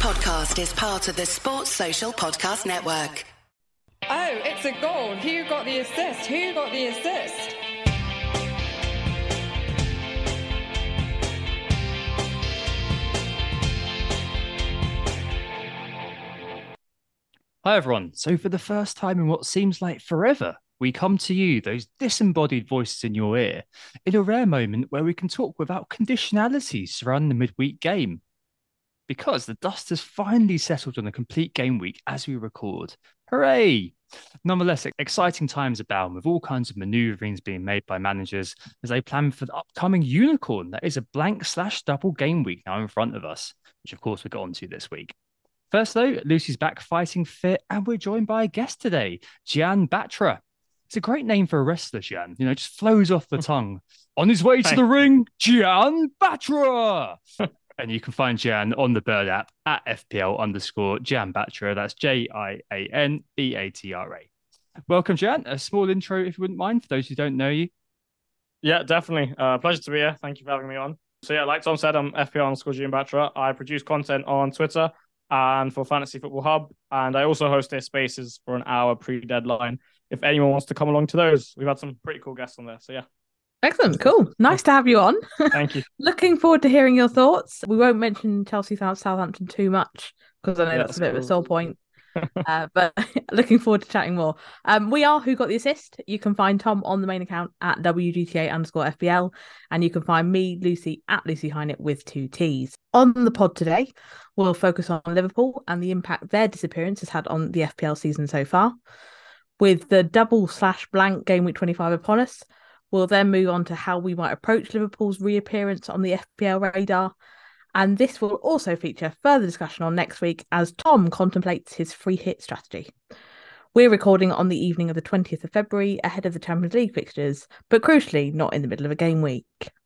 podcast is part of the Sports Social Podcast Network. Oh, it's a goal. Who got the assist? Who got the assist? Hi everyone. So for the first time in what seems like forever, we come to you, those disembodied voices in your ear, in a rare moment where we can talk without conditionalities surrounding the midweek game. Because the dust has finally settled on a complete game week as we record. Hooray! Nonetheless, exciting times abound with all kinds of maneuverings being made by managers as they plan for the upcoming unicorn that is a blank/double game week now in front of us, which of course we'll get onto this week. First, though, Lucy's back fighting fit, and we're joined by a guest today, Gian Batra. It's a great name for a wrestler, Gian. You know, just flows off the tongue. On his way to the ring, Gian Batra. And you can find Gian on the Bird app at FPL_Gian Batra. That's JIANBATRA. Welcome, Gian. A small intro, if you wouldn't mind, for those who don't know you. Yeah, definitely. Pleasure to be here. Thank you for having me on. So yeah, like Tom said, I'm FPL_Gian Batra. I produce content on Twitter and for Fantasy Football Hub. And I also host their spaces for an hour pre-deadline. If anyone wants to come along to those, we've had some pretty cool guests on there. So yeah. Excellent. Cool. Nice to have you on. Thank you. Looking forward to hearing your thoughts. We won't mention Chelsea Southampton too much because I know that's a bit of a sore point. But looking forward to chatting more. We are Who Got the Assist. You can find Tom on the main account at WGTA_FBL, and you can find me, Lucy, at Lucy Hynett with 2 T's. On the pod today, we'll focus on Liverpool and the impact their disappearance has had on the FPL season so far. With the double/blank game week 25 upon us, we'll then move on to how we might approach Liverpool's reappearance on the FPL radar. And this will also feature further discussion on next week as Tom contemplates his free hit strategy. We're recording on the evening of the 20th of February ahead of the Champions League fixtures, but crucially not in the middle of a game week.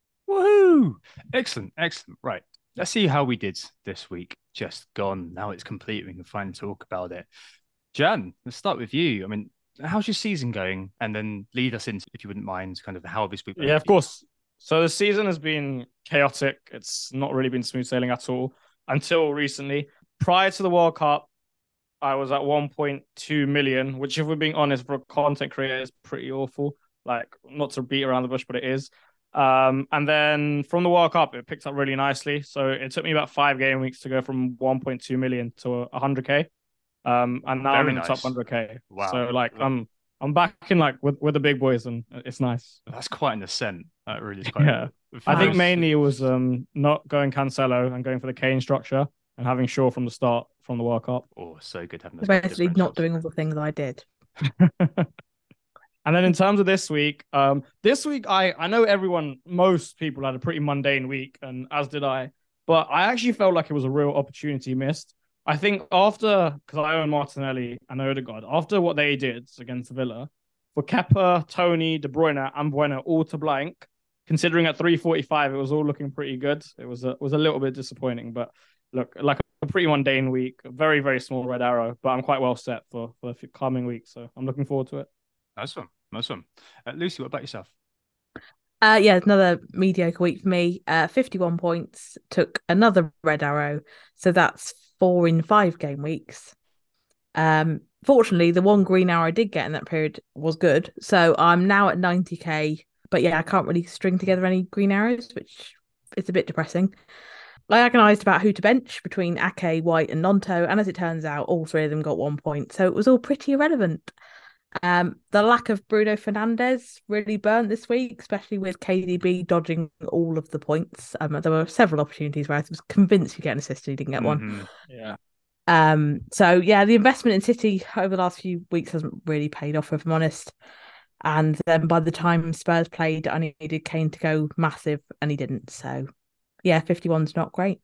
Woohoo! Excellent. Right. Let's see how we did this week. Just gone. Now it's complete. We can finally talk about it. Jan, let's start with you. I mean, how's your season going? And then lead us into, if you wouldn't mind, kind of how this week went. Yeah, of course. So the season has been chaotic. It's not really been smooth sailing at all until recently. Prior to the World Cup, I was at 1.2 million, which, if we're being honest, for a content creator is pretty awful. Like, not to beat around the bush, but it is. And then from the World Cup, it picked up really nicely. So it took me about 5 game weeks to go from 1.2 million to 100k. And now I'm in the top 100k. Wow. So like I'm back in like with the big boys, and it's nice. That's quite an ascent. That really is quite. Yeah. I think mainly it was not going Cancelo and going for the Kane structure and having Shaw from the start from the World Cup. Oh, so good having those. Basically not doing all the things I did. And then in terms of this week I know most people had a pretty mundane week, and as did I, but I actually felt like it was a real opportunity missed. I think because I own Martinelli and Odegaard, after what they did against Villa, for Kepa, Tony, De Bruyne, and Bueno all to blank, considering at 345 it was all looking pretty good. It was a little bit disappointing, but look, like a pretty mundane week, a very, very small red arrow, but I'm quite well set for the coming week, so I'm looking forward to it. Nice one. Lucy, what about yourself? Yeah, another mediocre week for me. 51 points, took another red arrow, so that's 4 in 5 game weeks. Fortunately, the one green arrow I did get in that period was good, so I'm now at 90k. But yeah, I can't really string together any green arrows, which is a bit depressing. I agonised about who to bench between Ake, White, and Nonto, and as it turns out, all 3 of them got 1 point, so it was all pretty irrelevant. The lack of Bruno Fernandes really burnt this week, especially with KDB dodging all of the points. There were several opportunities where I was convinced he'd get an assist and he didn't get one. Yeah. So yeah, the investment in City over the last few weeks hasn't really paid off, if I'm honest. And then by the time Spurs played, I needed Kane to go massive, and he didn't. So yeah, 51's not great.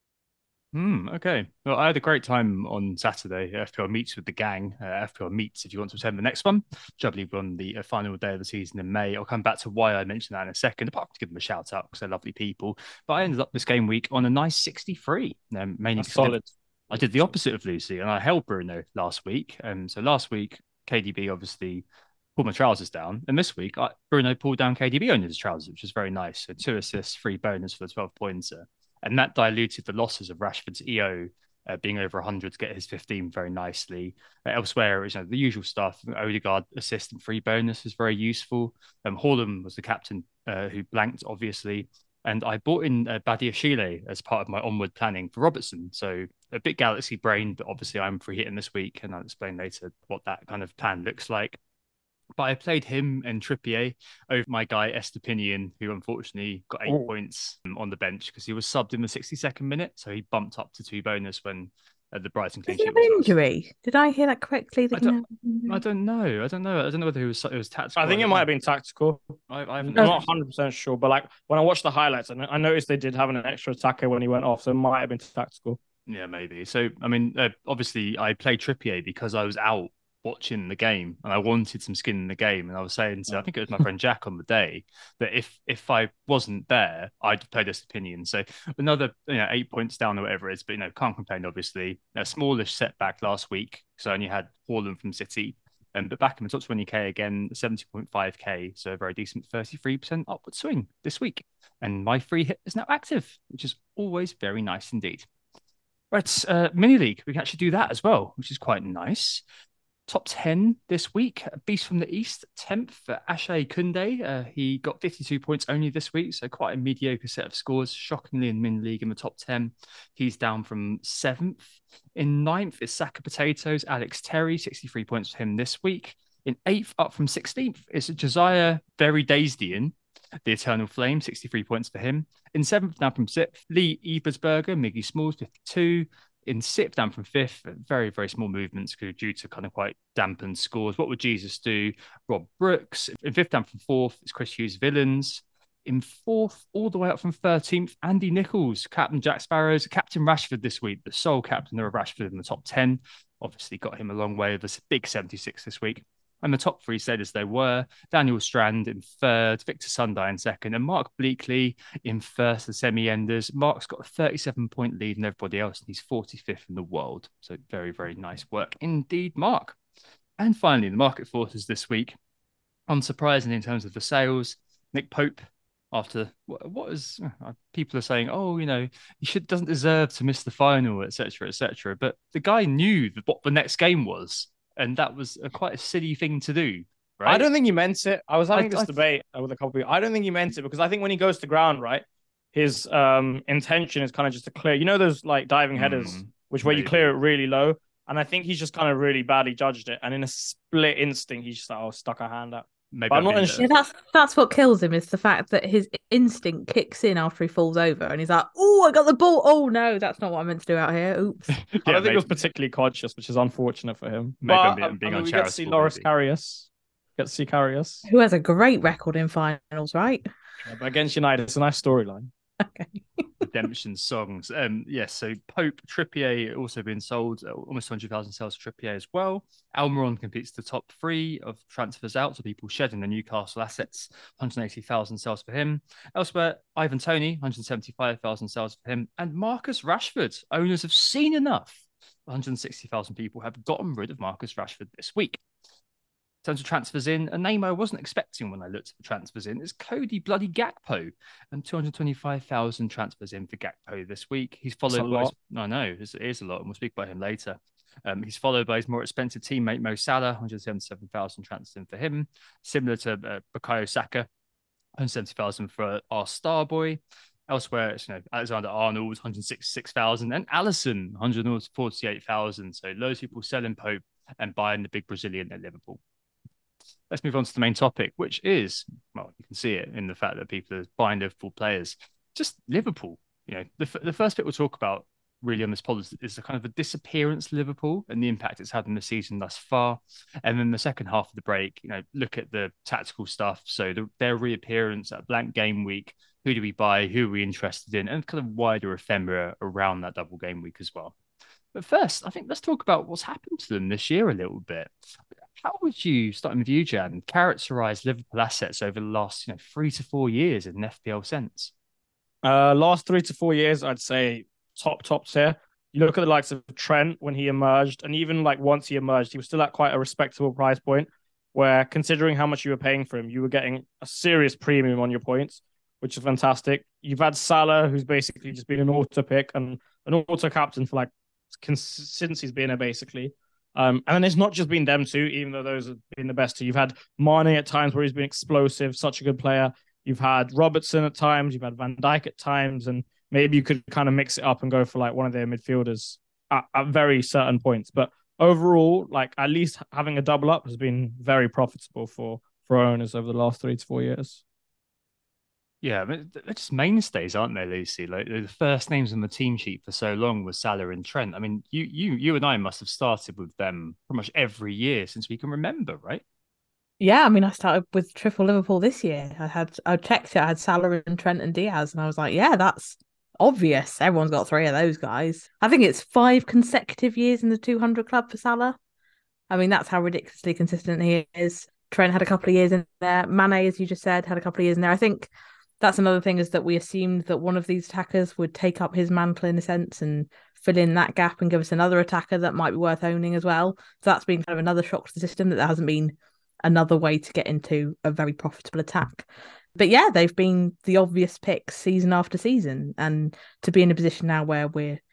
Okay. Well, I had a great time on Saturday. FPL meets with the gang. FPL meets if you want to attend the next one, which I believe on the final day of the season in May. I'll come back to why I mentioned that in a second, apart from to give them a shout out because they're lovely people. But I ended up this game week on a nice 63. Mainly solid. I did the opposite of Lucy, and I held Bruno last week. So last week, KDB obviously pulled my trousers down. And this week, Bruno pulled down KDB on his trousers, which was very nice. So 2 assists, 3 bonus for the 12 points. And that diluted the losses of Rashford's EO being over 100 to get his 15 very nicely. Elsewhere, the usual stuff. Odegaard assist and free bonus is very useful. Haaland was the captain who blanked, obviously. And I bought in Badiashile as part of my onward planning for Robertson. So a bit galaxy brain, but obviously I'm free hitting this week, and I'll explain later what that kind of plan looks like. But I played him and Trippier over my guy Estepinian, who unfortunately got 8 points on the bench because he was subbed in the 62nd minute. So he bumped up to 2 bonus when the Brighton clean sheet was an injury. Did I hear that correctly? I don't know. I don't know whether it was tactical. I think it might have been tactical. I'm not 100% sure, but like when I watched the highlights, I noticed they did have an extra attacker when he went off, so it might have been tactical. Yeah, maybe. So, I mean, obviously, I played Trippier because I was out watching the game and I wanted some skin in the game. And I was saying to, I think it was my friend Jack on the day, that if I wasn't there, I'd play this opinion. So another 8 points down or whatever it is, but can't complain, obviously. A smallish setback last week, so I only had Haaland from City. But back in the top 20k again, 70.5k, so a very decent 33% upward swing this week. And my free hit is now active, which is always very nice indeed. Right, mini league, we can actually do that as well, which is quite nice. Top 10 this week. Beast from the East, 10th, Ashay Kunde. He got 52 points only this week, so quite a mediocre set of scores, shockingly in Min League in the top 10. He's down from 7th. In 9th is Saka Potatoes, Alex Terry, 63 points for him this week. In 8th, up from 16th, is Josiah Very Daisdian, the Eternal Flame, 63 points for him. In 7th, down from 6th, Lee Ebersberger, Miggy Smalls, 52. In 6th, down from 5th, very, very small movements due to kind of quite dampened scores. What would Jesus do? Rob Brooks. In 5th, down from 4th, it's Chris Hughes Villains. In 4th, all the way up from 13th, Andy Nichols, Captain Jack Sparrows, Captain Rashford this week, the sole captain of Rashford in the top 10. Obviously got him a long way with a big 76 this week. And the top 3 stayed as they were. Daniel Strand in 3rd, Victor Sunday in 2nd, and Mark Bleakley in 1st, the semi-enders. Mark's got a 37-point lead in everybody else, and he's 45th in the world. So very, very nice work indeed, Mark. And finally, the market forces this week. Unsurprising in terms of the sales, Nick Pope, after what is people are saying, he doesn't deserve to miss the final, etc., etc. But the guy knew what the next game was. And that was quite a silly thing to do, right? I don't think he meant it. I was having this debate with a couple of people. I don't think he meant it because I think when he goes to ground, right, his intention is kind of just to clear. You know those like diving headers, where you clear it really low? And I think he's just kind of really badly judged it. And in a split instinct, he's just like, stuck a hand out. Maybe I'm not sure. That's what kills him is the fact that his instinct kicks in after he falls over and he's like, oh, I got the ball. Oh no, that's not what I meant to do out here. Oops. I don't think he was particularly conscious, which is unfortunate for him. Maybe I'm being we get to see Loris Karius. Get to see Karius. Who has a great record in finals, right? Yeah, but against United, it's a nice storyline. Okay. Redemption songs. Yes, so Pope, Trippier also been sold, almost 200,000 sales for Trippier as well. Almiron completes the top 3 of transfers out, so people shedding the Newcastle assets, 180,000 sales for him. Elsewhere, Ivan Toney, 175,000 sales for him. And Marcus Rashford, owners have seen enough. 160,000 people have gotten rid of Marcus Rashford this week. In terms of transfers in, a name I wasn't expecting when I looked at the transfers in is Cody bloody Gakpo, and 225,000 transfers in for Gakpo this week. He's followed by I know it is a lot, and we'll speak about him later. He's followed by his more expensive teammate Mo Salah, 177,000 transfers in for him, similar to Bukayo Saka, 170,000 for our star boy. Elsewhere, it's Alexander Arnold, 166,000, and Alisson, 148,000. So loads of people selling Pope and buying the big Brazilian at Liverpool. Let's move on to the main topic, which is, well, you can see it in the fact that people are buying Liverpool players. Just Liverpool. The first bit we'll talk about really on this pod is the kind of the disappearance of Liverpool and the impact it's had in the season thus far. And then the second half of the break, look at the tactical stuff. So their reappearance at blank game week, who do we buy, who are we interested in, and kind of wider ephemera around that double game week as well. But first, I think let's talk about what's happened to them this year a little bit. How would you, starting with you, Jan, characterize Liverpool assets over the last 3 to 4 years in an FPL sense? Last 3 to 4 years, I'd say top tier. You look at the likes of Trent when he emerged, and even like once he emerged, he was still at quite a respectable price point where, considering how much you were paying for him, you were getting a serious premium on your points, which is fantastic. You've had Salah, who's basically just been an auto pick and an auto captain for like since he's been there, basically. And then it's not just been them two, even though those have been the best two. You've had Mane at times where he's been explosive, such a good player. You've had Robertson at times, you've had Van Dijk at times, and maybe you could kind of mix it up and go for like one of their midfielders at very certain points. But overall, like at least having a double up has been very profitable for owners over the last 3 to 4 years. Yeah, they're just mainstays, aren't they, Lucy? Like the first names on the team sheet for so long was Salah and Trent. I mean, you and I must have started with them pretty much every year since we can remember, right? Yeah, I mean, I started with triple Liverpool this year. I checked it. I had Salah and Trent and Diaz, and I was like, yeah, that's obvious. Everyone's got 3 of those guys. I think it's 5 consecutive years in the 200 club for Salah. I mean, that's how ridiculously consistent he is. Trent had a couple of years in there. Mane, as you just said, had a couple of years in there. I think that's another thing, is that we assumed that one of these attackers would take up his mantle in a sense and fill in that gap and give us another attacker that might be worth owning as well. So that's been kind of another shock to the system, that there hasn't been another way to get into a very profitable attack. But yeah, they've been the obvious picks season after season. And to be in a position now where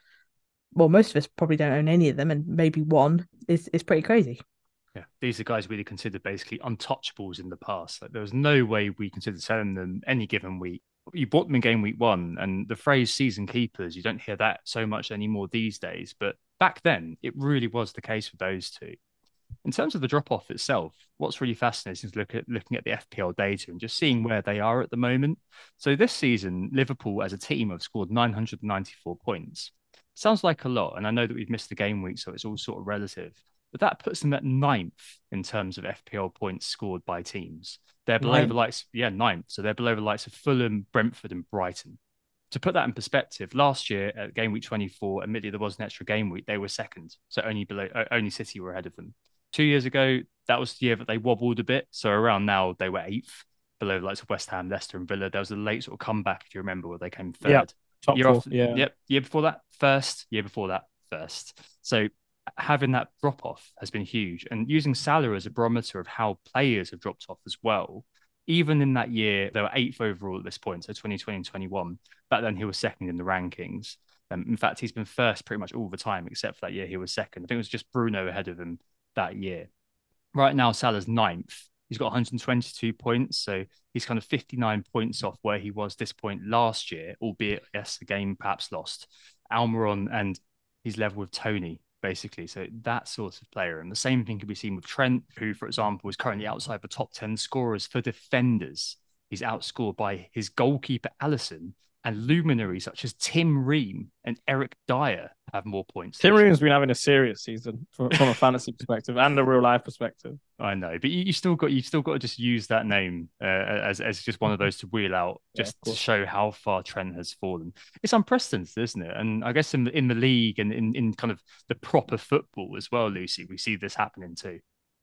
most of us probably don't own any of them, and maybe one is pretty crazy. Yeah, these are guys we'd considered basically untouchables in the past. Like there was no way we considered selling them any given week. You bought them in game week 1, and the phrase season keepers, you don't hear that so much anymore these days. But back then, it really was the case with those two. In terms of the drop-off itself, what's really fascinating is looking at the FPL data and just seeing where they are at the moment. So this season, Liverpool as a team have scored 994 points. Sounds like a lot, and I know that we've missed the game week, so it's all sort of relative. But that puts them at 9th in terms of FPL points scored by teams. They're below the likes, 9th. So they're below the likes of Fulham, Brentford, and Brighton. To put that in perspective, last year at game week 24, admittedly there was an extra game week, they were second. So only City were ahead of them. 2 years ago, that was the year that they wobbled a bit. So around now, they were 8th, below the likes of West Ham, Leicester, and Villa. There was a late sort of comeback, if you remember, where they came third. Yeah, top year 4, after, yeah. Yep. Year before that, first. Year before that, first. So having that drop off has been huge, and using Salah as a barometer of how players have dropped off as well. Even in that year, they were 8th overall at this point, so 2020 and 21. Back then, he was second in the rankings. In fact, he's been first pretty much all the time, except for that year he was second. I think it was just Bruno ahead of him that year. Right now, Salah's 9th. He's got 122 points, so he's kind of 59 points off where he was this point last year, albeit, yes, the game perhaps lost. Almiron, and he's level with Tony, basically. So that sort of player. And the same thing can be seen with Trent, who, for example, is currently outside the top 10 scorers for defenders. He's outscored by his goalkeeper, Alisson, and luminaries such as Tim Ream and Eric Dyer have more points. Tim Ream's been having a serious season from a fantasy perspective and a real life perspective. I know, but you still got to just use that name as just one of those to wheel out, just to show how far Trent has fallen. It's unprecedented, isn't it? And I guess in the league and in kind of the proper football as well, Lucy, we see this happening too.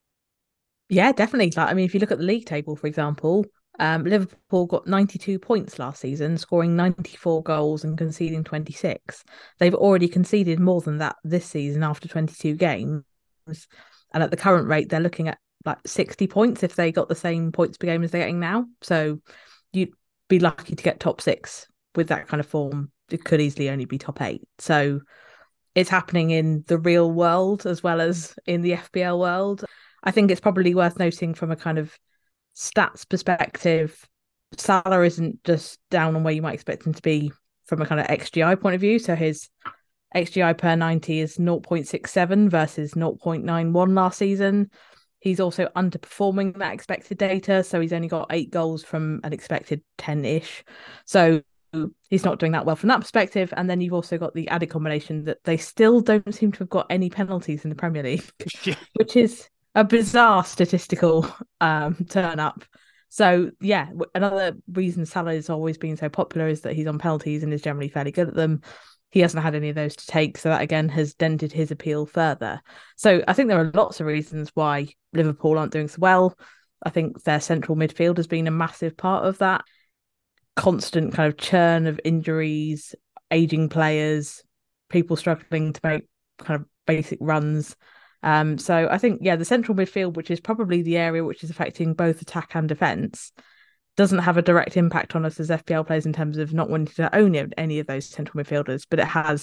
Yeah, definitely. Like, I mean, if you look at the league table, for example, Liverpool got 92 points last season, scoring 94 goals and conceding 26. They've already conceded more than that this season after 22 games. And at the current rate, they're looking at like 60 points if they got the same points per game as they're getting now. So you'd be lucky to get top 6 with that kind of form. It could easily only be top 8. So it's happening in the real world as well as in the FPL world. I think it's probably worth noting from a kind of stats perspective, Salah isn't just down on where you might expect him to be from a kind of XGI point of view. So his XGI per 90 is 0.67 versus 0.91 last season. He's also underperforming that expected data. So he's only got 8 goals from an expected 10-ish. So he's not doing that well from that perspective. And then you've also got the added combination that they still don't seem to have got any penalties in the Premier League, which is a bizarre statistical turn up. So yeah, another reason Salah has always been so popular is that he's on penalties and is generally fairly good at them. He hasn't had any of those to take, so that again has dented his appeal further. So I think there are lots of reasons why Liverpool aren't doing so well. I think their central midfield has been a massive part of that. Constant kind of churn of injuries, aging players, people struggling to make kind of basic runs. So I think, yeah, the central midfield, which is probably the area which is affecting both attack and defence, doesn't have a direct impact on us as FPL players in terms of not wanting to own any of those central midfielders, but it has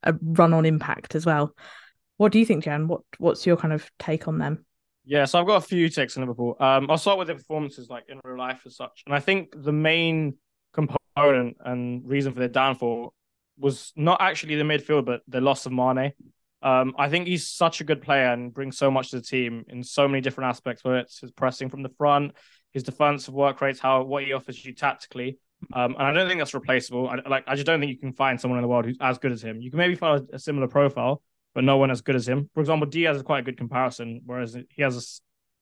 a run on impact as well. What do you think, Jan? What's your kind of take on them? Yeah, so I've got a few takes on Liverpool. I'll start with the performances like in real life as such. And I think the main component and reason for their downfall was not actually the midfield, but the loss of Mane. I think he's such a good player and brings so much to the team in so many different aspects, whether it's his pressing from the front, his defensive work rates, what he offers you tactically. And I don't think that's replaceable. I just don't think you can find someone in the world who's as good as him. You can maybe find a similar profile, but no one as good as him. For example, Diaz is quite a good comparison, whereas he has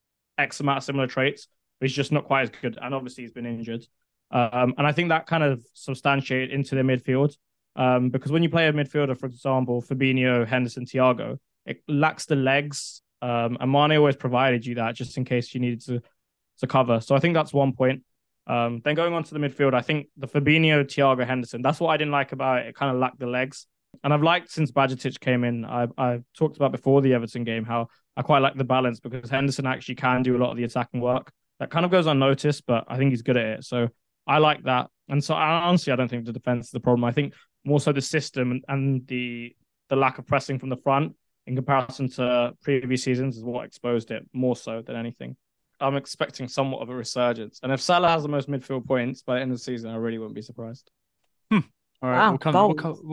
X amount of similar traits, but he's just not quite as good. And obviously he's been injured. And I think that kind of substantiated into their midfield. Because when you play a midfielder, for example, Fabinho, Henderson, Thiago, it lacks the legs. And Mane always provided you that just in case you needed to cover. So I think that's one point. Then going on to the midfield, I think the Fabinho, Thiago, Henderson, that's what I didn't like about it. It kind of lacked the legs. And I've liked since Bajcetic came in, I've talked about before the Everton game, how I quite like the balance because Henderson actually can do a lot of the attacking work. That kind of goes unnoticed, but I think he's good at it. So I like that. And so honestly, I don't think the defense is the problem. I think more so the system and the lack of pressing from the front in comparison to previous seasons is what exposed it more so than anything. I'm expecting somewhat of a resurgence. And if Salah has the most midfield points by the end of the season, I really wouldn't be surprised. All right, Wow, we'll come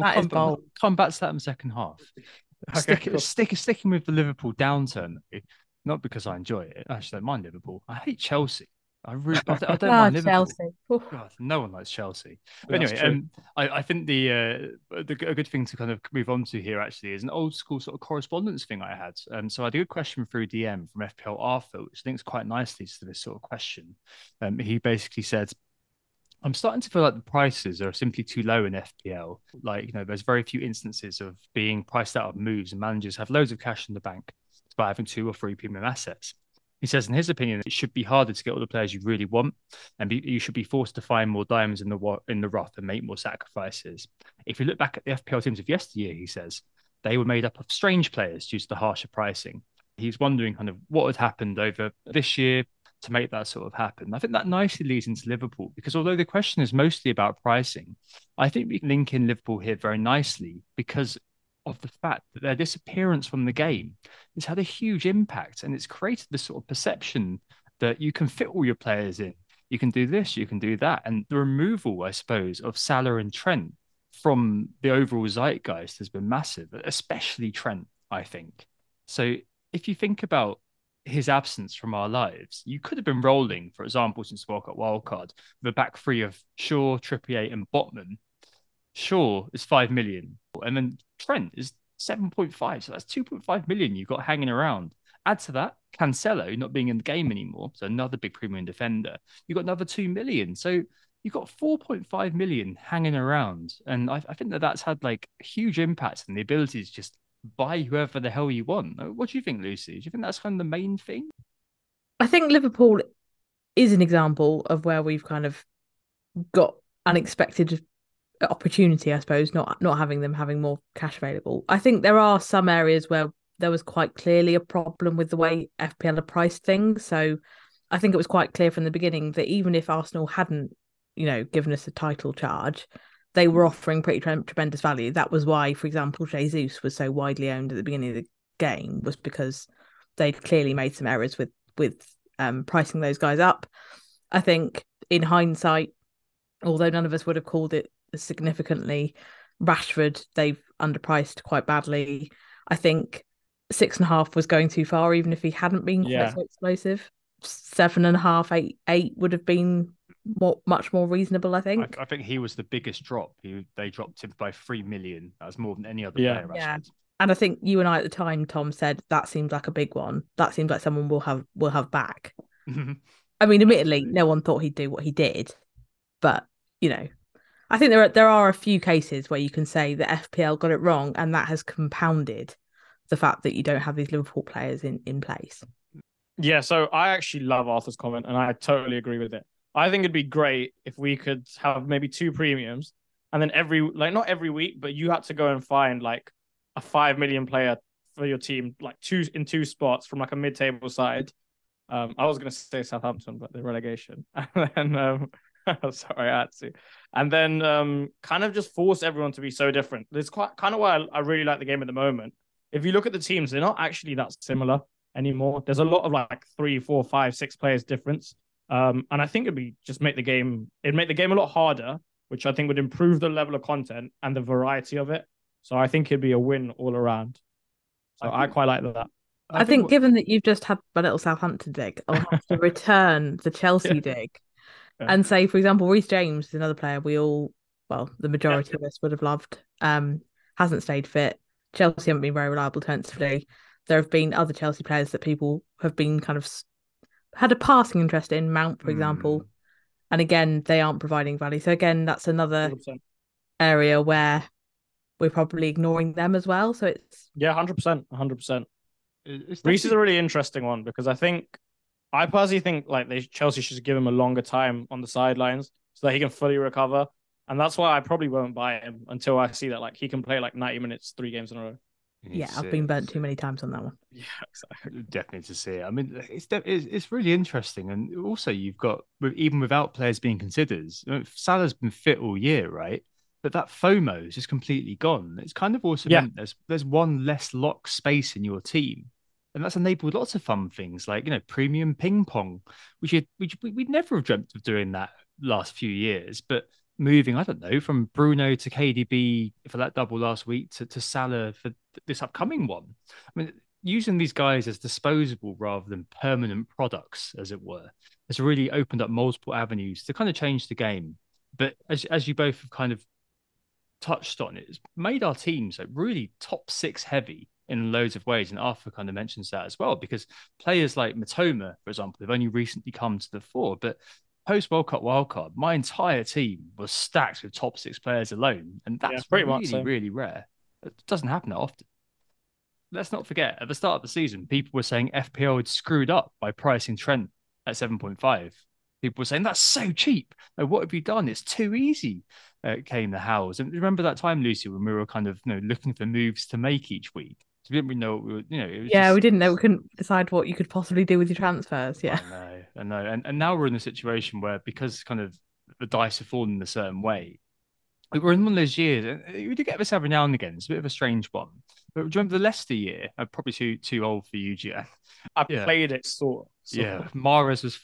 back to that in the second half. Okay, Sticking with the Liverpool downturn, not because I enjoy it. I actually don't mind Liverpool. I hate Chelsea. I don't mind Liverpool. Chelsea. God, no one likes Chelsea. But That's anyway, I think a good thing to kind of move on to here actually is an old school sort of correspondence thing I had. So I had a good question through DM from FPL Arthur, which links quite nicely to this sort of question. He basically said, I'm starting to feel like the prices are simply too low in FPL. Like, there's very few instances of being priced out of moves and managers have loads of cash in the bank despite having 2 or 3 premium assets. He says, in his opinion, it should be harder to get all the players you really want, and you should be forced to find more diamonds in the rough and make more sacrifices. If you look back at the FPL teams of yesteryear, he says, they were made up of strange players due to the harsher pricing. He's wondering kind of what had happened over this year to make that sort of happen. I think that nicely leads into Liverpool, because although the question is mostly about pricing, I think we can link in Liverpool here very nicely because of the fact that their disappearance from the game has had a huge impact, and it's created this sort of perception that you can fit all your players in. You can do this, you can do that. And the removal, I suppose, of Salah and Trent from the overall zeitgeist has been massive, especially Trent, I think. So if you think about his absence from our lives, you could have been rolling, for example, since World Cup wildcard, with a back three of Shaw, Trippier, and Botman. Shaw is 5 million, and then Trent is 7.5. So that's 2.5 million you've got hanging around. Add to that Cancelo not being in the game anymore, so another big premium defender. You've got another 2 million. So you've got 4.5 million hanging around. And I think that's had like a huge impact on the ability to just buy whoever the hell you want. What do you think, Lucy? Do you think that's kind of the main thing? I think Liverpool is an example of where we've kind of got unexpected opportunity, I suppose, not having them having more cash available. I think there are some areas where there was quite clearly a problem with the way FPL had priced things. So I think it was quite clear from the beginning that even if Arsenal hadn't, given us a title charge, they were offering pretty tremendous value. That was why, for example, Jesus was so widely owned at the beginning of the game, was because they'd clearly made some errors with pricing those guys up. I think in hindsight, although none of us would have called it significantly, Rashford, they've underpriced quite badly. I think 6.5 was going too far, even if he hadn't been quite so explosive. 7.5, 8 would have been much more reasonable, I think. I think he was the biggest drop. They dropped him by 3 million. That was more than any other player. Yeah. And I think you and I at the time, Tom, said that seems like a big one. That seems like someone we'll have back. I mean, admittedly, no one thought he'd do what he did, but I think there are a few cases where you can say that FPL got it wrong, and that has compounded the fact that you don't have these Liverpool players in place. Yeah, so I actually love Arthur's comment, and I totally agree with it. I think it'd be great if we could have maybe 2 premiums, and then not every week, but you had to go and find like a 5 million player for your team, like 2 spots from like a mid-table side. I was going to say Southampton, but the relegation. And then Sorry, I had to. And then kind of just force everyone to be so different. That's quite kind of why I really like the game at the moment. If you look at the teams, they're not actually that similar anymore. There's a lot of like 3, 4, 5, 6 players difference. And I think it'd make the game a lot harder, which I think would improve the level of content and the variety of it. So I think it'd be a win all around. So I quite like that. I think given that you've just had a little Southampton dig, I'll have to return the Chelsea dig and say, for example, Reece James is another player the majority of us would have loved. Hasn't stayed fit. Chelsea haven't been very reliable defensively. There have been other Chelsea players that people have been kind of had a passing interest in, Mount, for example. And again, they aren't providing value. So again, that's another 100%. Area where we're probably ignoring them as well. So it's 100%. Reece is a really interesting one because I personally think like Chelsea should give him a longer time on the sidelines so that he can fully recover. And that's why I probably won't buy him until I see that like he can play like 90 minutes, 3 games in a row. Yeah, I've been burnt too many times on that one. Yeah, exactly. Definitely to see it. I mean, it's really interesting. And also you've got, even without players being considered, Salah's been fit all year, right? But that FOMO is just completely gone. It's kind of also meant there's one less lock space in your team. And that's enabled lots of fun things like, premium ping pong, which we'd never have dreamt of doing that last few years. But moving, I don't know, from Bruno to KDB for that double last week to Salah for this upcoming one. I mean, using these guys as disposable rather than permanent products, as it were, has really opened up multiple avenues to kind of change the game. But as you both have kind of touched on, it's made our teams like really top 6 heavy in loads of ways. And Arthur kind of mentions that as well, because players like Matoma, for example, have only recently come to the fore. But post World Cup wildcard, my entire team was stacked with top 6 players alone. And that's really rare. It doesn't happen that often. Let's not forget, at the start of the season, people were saying FPL had screwed up by pricing Trent at 7.5. People were saying, that's so cheap. What have you done? It's too easy, came the howls. And remember that time, Lucy, when we were kind of looking for moves to make each week? So we didn't really know what we were, it was we didn't know. We couldn't decide what you could possibly do with your transfers. Yeah. I know. And now we're in a situation where, because kind of the dice have fallen in a certain way, we're in one of those years, and we do get this every now and again. It's a bit of a strange one. But do you remember the Leicester year? I'm probably too old for you, Gian. I played it sort of. Yeah. Mahrez was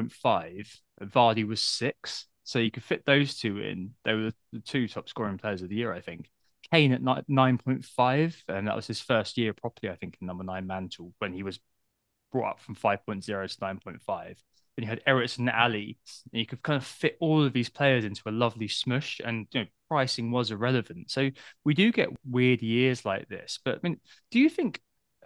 5.5, Vardy was 6. So you could fit those two in. They were the 2 top scoring players of the year, I think. Kane at 9.5, and that was his first year properly, I think, in number 9 mantle when he was brought up from 5.0 to 9.5. Then you had Ericsson and Ali, and you could kind of fit all of these players into a lovely smush, and pricing was irrelevant. So we do get weird years like this. But I mean, do you think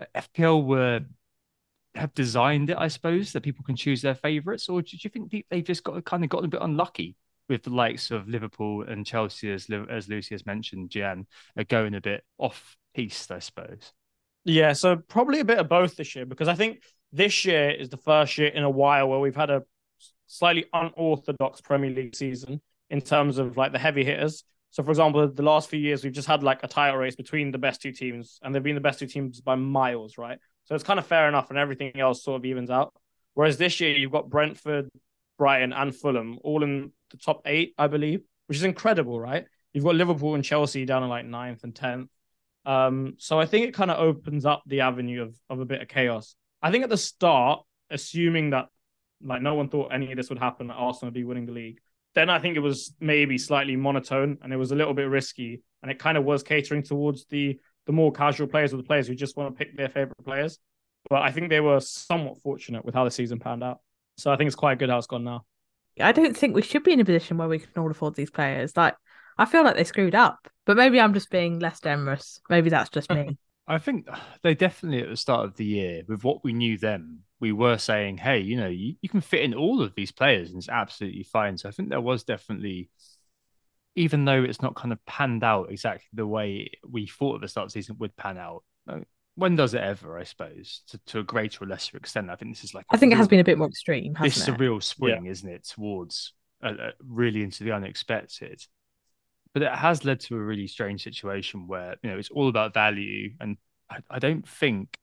FPL have designed it, I suppose, that people can choose their favourites, or do you think they've just gotten a bit unlucky with the likes of Liverpool and Chelsea, as Lucy has mentioned, Gian, are going a bit off piste, I suppose? Yeah, so probably a bit of both this year, because I think this year is the first year in a while where we've had a slightly unorthodox Premier League season in terms of like the heavy hitters. So, for example, the last few years, we've just had like a title race between the best 2 teams, and they've been the best 2 teams by miles, right? So it's kind of fair enough, and everything else sort of evens out. Whereas this year, you've got Brentford, Brighton, and Fulham all in the top 8, I believe, which is incredible, right? You've got Liverpool and Chelsea down in like 9th and 10th. So I think it kind of opens up the avenue of a bit of chaos. I think at the start, assuming that like no one thought any of this would happen, that Arsenal would be winning the league, then I think it was maybe slightly monotone and it was a little bit risky, and it kind of was catering towards the more casual players, or the players who just want to pick their favorite players. But I think they were somewhat fortunate with how the season panned out. So I think it's quite good how it's gone now. I don't think we should be in a position where we can all afford these players. Like, I feel like they screwed up, but maybe I'm just being less generous. Maybe that's just me. I think they definitely, at the start of the year, with what we knew then, we were saying, hey, you can fit in all of these players and it's absolutely fine. So I think there was definitely, even though it's not kind of panned out exactly the way we thought at the start of the season would pan out. When does it ever, I suppose, to a greater or lesser extent? I think this is like... I think it has been a bit more extreme, hasn't it? This is a real spring, isn't it, towards really into the unexpected. But it has led to a really strange situation where, it's all about value. And I don't think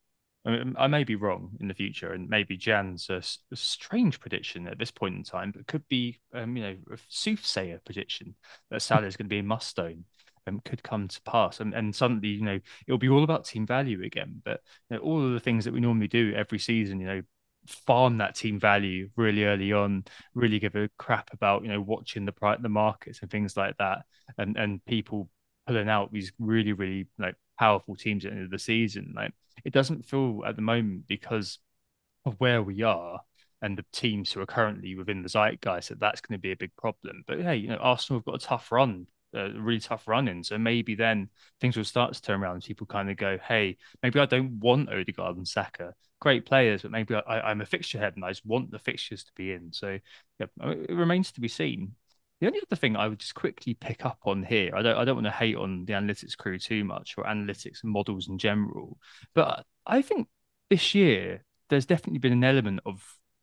I mean, I may be wrong in the future, and maybe Jan's a strange prediction at this point in time, but could be, you know, a soothsayer prediction that Salah is going to be a must-own, could come to pass, and suddenly, you know, it'll be all about team value again. But you know, all of the things that we normally do every season, you know, farm that team value really early on, really give a crap about, you know, watching the markets and things like that, and people pulling out these really, really like powerful teams at the end of the season. Like, it doesn't feel at the moment, because of where we are and the teams who are currently within the zeitgeist, that that's going to be a big problem. But hey, you know, Arsenal have got a tough run, a really tough run in. So maybe then things will start to turn around. People kind of go, hey, maybe I don't want Odegaard and Saka, great players, but maybe I'm a fixture head and I just want the fixtures to be in. So yeah, it remains to be seen. The only other thing I would just quickly pick up on here, I don't want to hate on the analytics crew too much, or analytics models in general, but I think this year there's definitely been an element of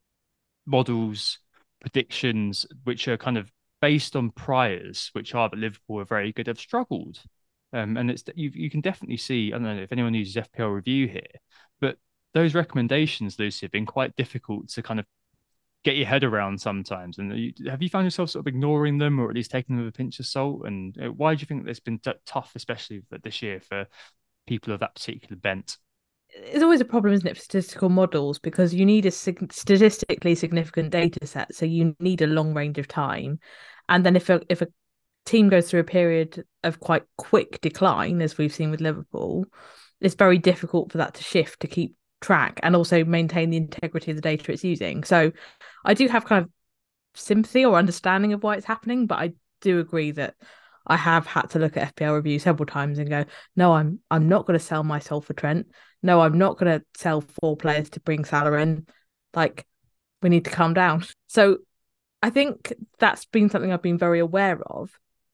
models, predictions, which are kind of based on priors, which are that Liverpool are very good, have struggled. And it's you can definitely see, I don't know if anyone uses FPL review here, but those recommendations, Lucy, have been quite difficult to kind of get your head around sometimes. And have you found yourself sort of ignoring them, or at least taking them with a pinch of salt? And why do you think it's been tough, especially this year, for people of that particular bent? It's always a problem, isn't it, for statistical models, because you need a statistically significant data set, so you need a long range of time. And then if a team goes through a period of quite quick decline, as we've seen with Liverpool, it's very difficult for that to shift, to keep track and also maintain the integrity of the data it's using. So I do have kind of sympathy or understanding of why it's happening, but I do agree that I have had to look at FPL review several times and go, no, I'm not going to sell my soul for Trent. No, I'm not going to sell 4 players to bring Salah in. Like, we need to calm down. So I think that's been something I've been very aware of.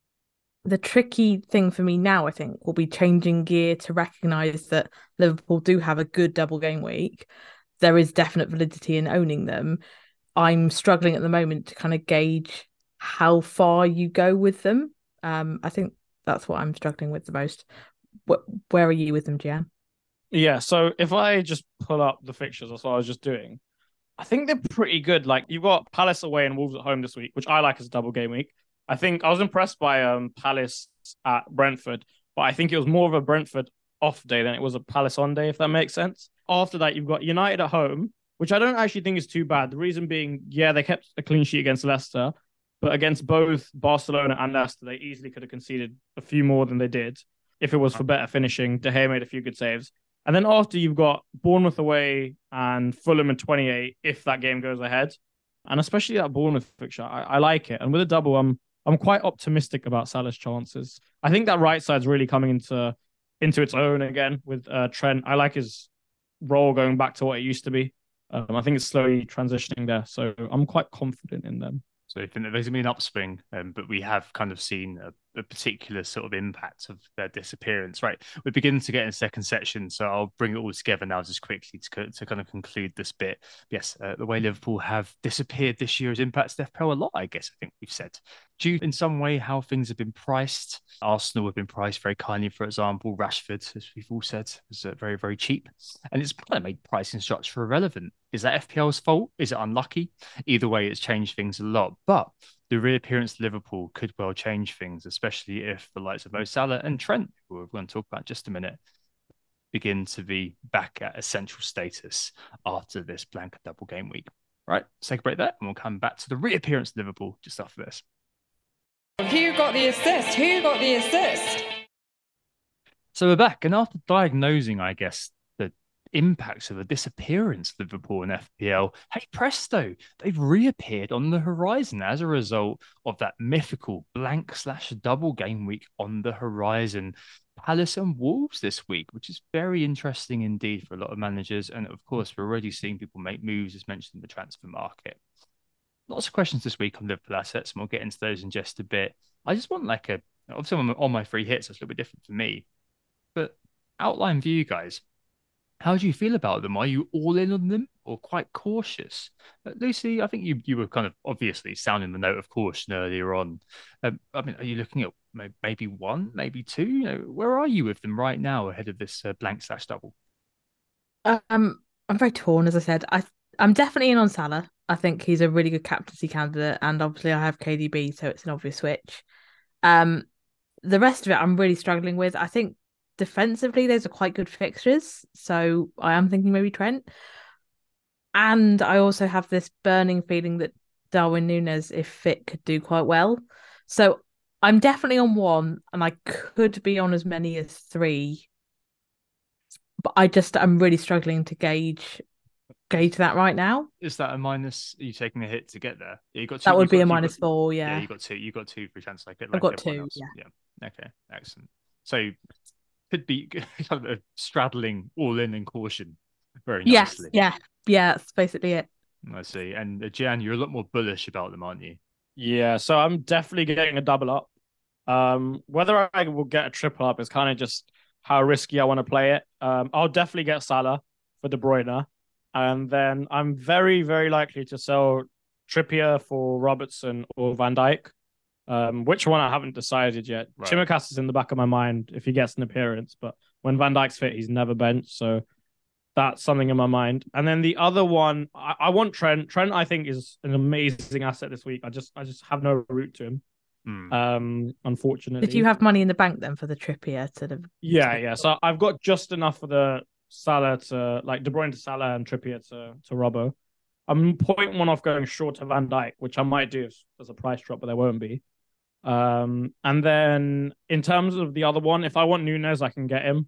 The tricky thing for me now, I think, will be changing gear to recognise that Liverpool do have a good double game week. There is definite validity in owning them. I'm struggling at the moment to kind of gauge how far you go with them. I think that's what I'm struggling with the most. Where are you with them, Gian? Yeah, so if I just pull up the fixtures, that's what I was just doing. I think they're pretty good. Like, you've got Palace away and Wolves at home this week, which I like as a double game week. I think I was impressed by Palace at Brentford, but I think it was more of a Brentford off day than it was a Palace on day, if that makes sense. After that, you've got United at home, which I don't actually think is too bad. The reason being, yeah, they kept a clean sheet against Leicester, but against both Barcelona and Leicester, they easily could have conceded a few more than they did if it was for better finishing. De Gea made a few good saves. And then after, you've got Bournemouth away and Fulham in 28, if that game goes ahead. And especially that Bournemouth fixture, I like it. And with a double, I'm quite optimistic about Salah's chances. I think that right side's really coming into its own again with Trent. I like his role going back to what it used to be. I think it's slowly transitioning there. So I'm quite confident in them. So I think that there's going to be an upswing, but we have kind of seen a particular sort of impact of their disappearance. Right, we're beginning to get in the second section, so I'll bring it all together now just quickly to kind of conclude this bit. Yes, the way Liverpool have disappeared this year has impacted FPL a lot, I guess. I think we've said, due in some way how things have been priced. Arsenal have been priced very kindly, for example. Rashford, as we've all said, was very, very cheap, and it's kind of made pricing structure irrelevant. Is that FPL's fault? Is it unlucky? Either way, it's changed things a lot. But the reappearance of Liverpool could well change things, especially if the likes of Mo Salah and Trent, who we're going to talk about in just a minute, begin to be back at essential status after this blank double game week. Right, let's take a break there, and we'll come back to the reappearance of Liverpool just after this. Who got the assist? Who got the assist? So we're back, and after diagnosing, I guess, the impacts of the disappearance of Liverpool and FPL, hey presto, they've reappeared on the horizon as a result of that mythical blank/double game week on the horizon. Palace and Wolves this week, which is very interesting indeed for a lot of managers. And of course, we're already seeing people make moves, as mentioned, in the transfer market. Lots of questions this week on Liverpool assets, and we'll get into those in just a bit. I just want obviously on my free hits, that's a little bit different for me, but outline view, guys. How do you feel about them? Are you all in on them or quite cautious? Lucy, I think you were kind of obviously sounding the note of caution earlier on. I mean, are you looking at maybe one, maybe two? Where are you with them right now ahead of this blank/double? I'm very torn, as I said. I'm definitely in on Salah. I think he's a really good captaincy candidate, and obviously I have KDB, so it's an obvious switch. Um, the rest of it I'm really struggling with. I think defensively those are quite good fixtures, so I am thinking maybe Trent. And I also have this burning feeling that Darwin Núñez, if fit, could do quite well. So I'm definitely on one, and I could be on as many as three, but I'm really struggling to gauge that right now. Is that a minus? Are you taking a hit to get there? Yeah, you got two. That would be a -4. Yeah, you got two. You got two for chance like it. I've Like got everyone two. else. Yeah. Yeah. Okay. Excellent. So could be kind of straddling all in and caution very Yes. nicely. Yeah. Yeah. That's basically it. I see. And Jan, you're a lot more bullish about them, aren't you? Yeah, so I'm definitely getting a double up. Whether I will get a triple up is kind of just how risky I want to play it. I'll definitely get Salah for De Bruyne, and then I'm very, very likely to sell Trippier for Robertson or Van Dijk. Which one I haven't decided yet. Right. Tsimikas is in the back of my mind if he gets an appearance, but when Van Dijk's fit, he's never benched, so that's something in my mind. And then the other one, I want Trent. Trent, I think, is an amazing asset this week. I just have no route to him. Unfortunately. Did you have money in the bank then for the Trippier to the? Yeah. So I've got just enough for the Salah to like De Bruyne to Salah and Trippier to Robbo. I'm 0.1 off going short to Van Dijk, which I might do if there's a price drop, but there won't be. And then in terms of the other one, if I want Núñez, I can get him.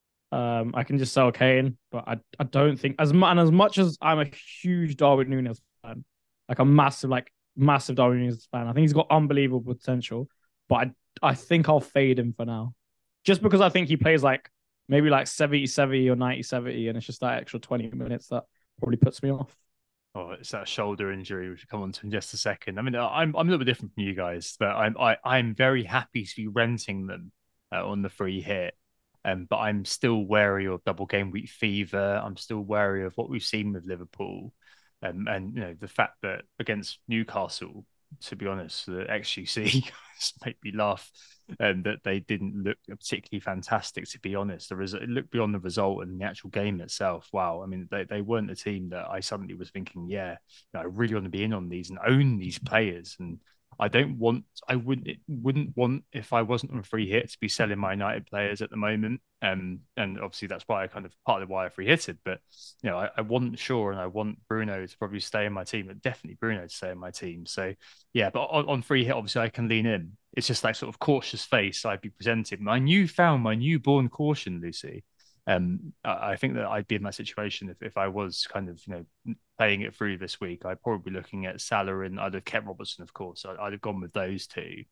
I can just sell Kane, but I don't think as much as I'm a huge Darwin Núñez fan, like a massive Darwin Núñez fan. I think he's got unbelievable potential, but I think I'll fade him for now, just because I think he plays like maybe like 70-70 or 90-70, and it's just that extra 20 minutes that probably puts me off. Oh, it's that shoulder injury, which we'll come on to in just a second. I mean, I'm a little bit different from you guys, but I'm very happy to be renting them on the free hit. But I'm still wary of double game week fever. I'm still wary of what we've seen with Liverpool, and the fact that against Newcastle, to be honest, the XGC made me laugh, that they didn't look particularly fantastic. To be honest, it looked beyond the result and the actual game itself. Wow, I mean, they weren't a team that I suddenly was thinking, yeah, I really want to be in on these and own these players. And I wouldn't want, if I wasn't on a free hit, to be selling my United players at the moment. And obviously that's why I partly why I free hitted. But I wasn't sure, and I want Bruno to probably stay in my team, but definitely Bruno to stay in my team. So yeah, but on free hit, obviously I can lean in. It's just like sort of cautious face I'd be presenting. My newborn caution, Lucy. I think that I'd be in that situation if I was kind of playing it through this week. I'd probably be looking at Salah, and I'd have kept Robertson, of course. I'd have gone with those two.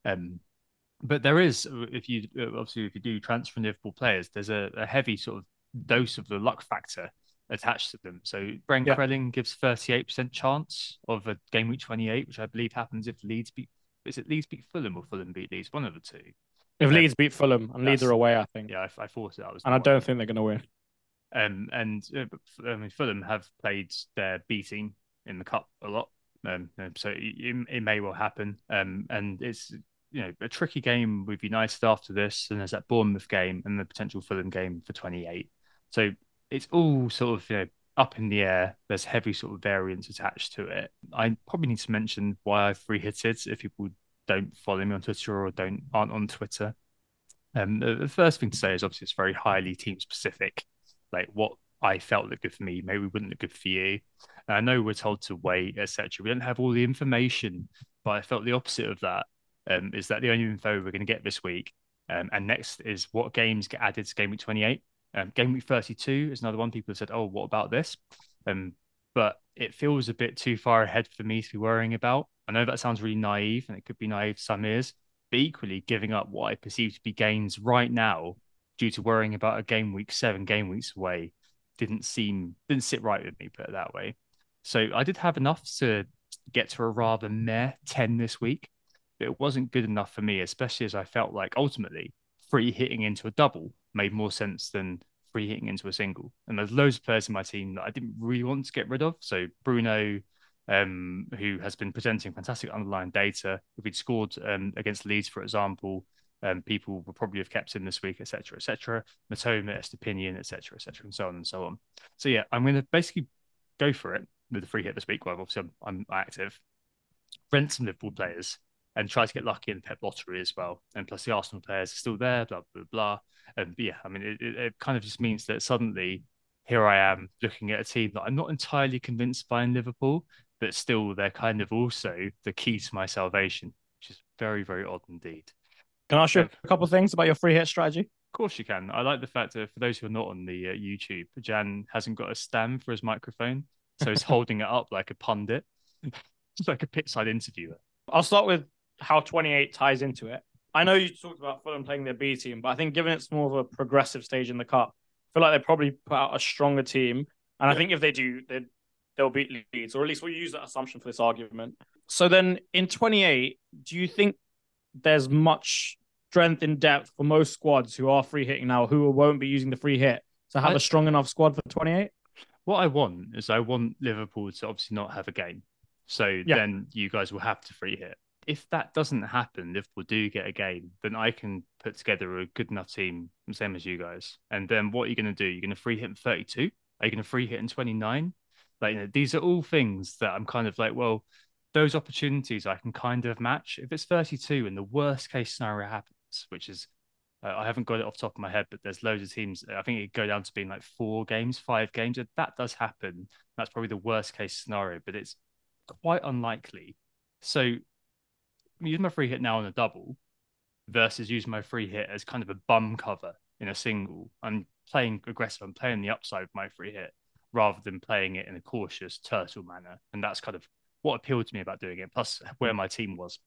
But there is, if you do transfer Liverpool players, there's a heavy sort of dose of the luck factor attached to them. So Brent Krelling gives 38% chance of a game week 28, which I believe happens if Leeds beat. Is it Leeds beat Fulham or Fulham beat Leeds? One of the two. If Leeds beat Fulham, and Leeds are away, I think. Yeah, I thought that was. And I don't think they're going to win. I mean, Fulham have played their B team in the cup a lot, so it may well happen. And it's a tricky game with United after this, and there's that Bournemouth game and the potential Fulham game for 28. So it's all sort of up in the air. There's heavy sort of variance attached to it. I probably need to mention why I free hitted if people don't follow me on Twitter or aren't on Twitter. The first thing to say is obviously it's very highly team specific. Like what I felt looked good for me, maybe wouldn't look good for you. And I know we're told to wait, etc. We don't have all the information, but I felt the opposite of that. Is that the only info we're going to get this week? And next is what games get added to game week 28. Game week 32 is another one. People have said, "Oh, what about this?" But it feels a bit too far ahead for me to be worrying about. I know that sounds really naive, and it could be naive to some ears, but equally giving up what I perceive to be gains right now due to worrying about a game week 7 game weeks away didn't sit right with me, put it that way. So I did have enough to get to a rather meh 10 this week, but it wasn't good enough for me, especially as I felt like ultimately free hitting into a double made more sense than free hitting into a single. And there's loads of players in my team that I didn't really want to get rid of. So Bruno, who has been presenting fantastic underlying data. If he'd scored against Leeds, for example, people will probably have kept in this week, etc., etc. Matoma, Estepinian, etc., etc., and so on and so on. So yeah, I'm going to basically go for it with the free hit this week. Well, obviously I'm active. Rent some Liverpool players and try to get lucky in the Pep lottery as well. And plus the Arsenal players are still there, blah, blah, blah. And yeah, I mean, it kind of just means that suddenly here I am looking at a team that I'm not entirely convinced by in Liverpool, but still they're kind of also the key to my salvation, which is very, very odd indeed. Can I ask you a couple of things about your free hit strategy? Of course you can. I like the fact that for those who are not on the YouTube, Jan hasn't got a stand for his microphone, so he's holding it up like a pundit, just like a pitchside interviewer. I'll start with how 28 ties into it. I know you talked about Fulham playing their B team, but I think given it's more of a progressive stage in the cup, I feel like they probably put out a stronger team. And I think if they do, they'll beat Leeds, or at least we'll use that assumption for this argument. So then in 28, do you think there's much strength in depth for most squads who are free hitting now, who won't be using the free hit, to have a strong enough squad for 28? What I want is Liverpool to obviously not have a game. So then you guys will have to free hit. If that doesn't happen, Liverpool do get a game, then I can put together a good enough team, same as you guys. And then what are you going to do? You're going to free hit in 32? Are you going to free hit in 29? Like, these are all things that I'm kind of like, well, those opportunities I can kind of match. If it's 32 and the worst case scenario happens, which is, I haven't got it off the top of my head, but there's loads of teams. I think it go down to being like 4 games, 5 games. If that does happen, that's probably the worst case scenario, but it's quite unlikely. So using my free hit now on a double versus using my free hit as kind of a bum cover in a single. I'm playing aggressive. I'm playing the upside with my free hit rather than playing it in a cautious turtle manner. And that's kind of what appealed to me about doing it, plus where my team was.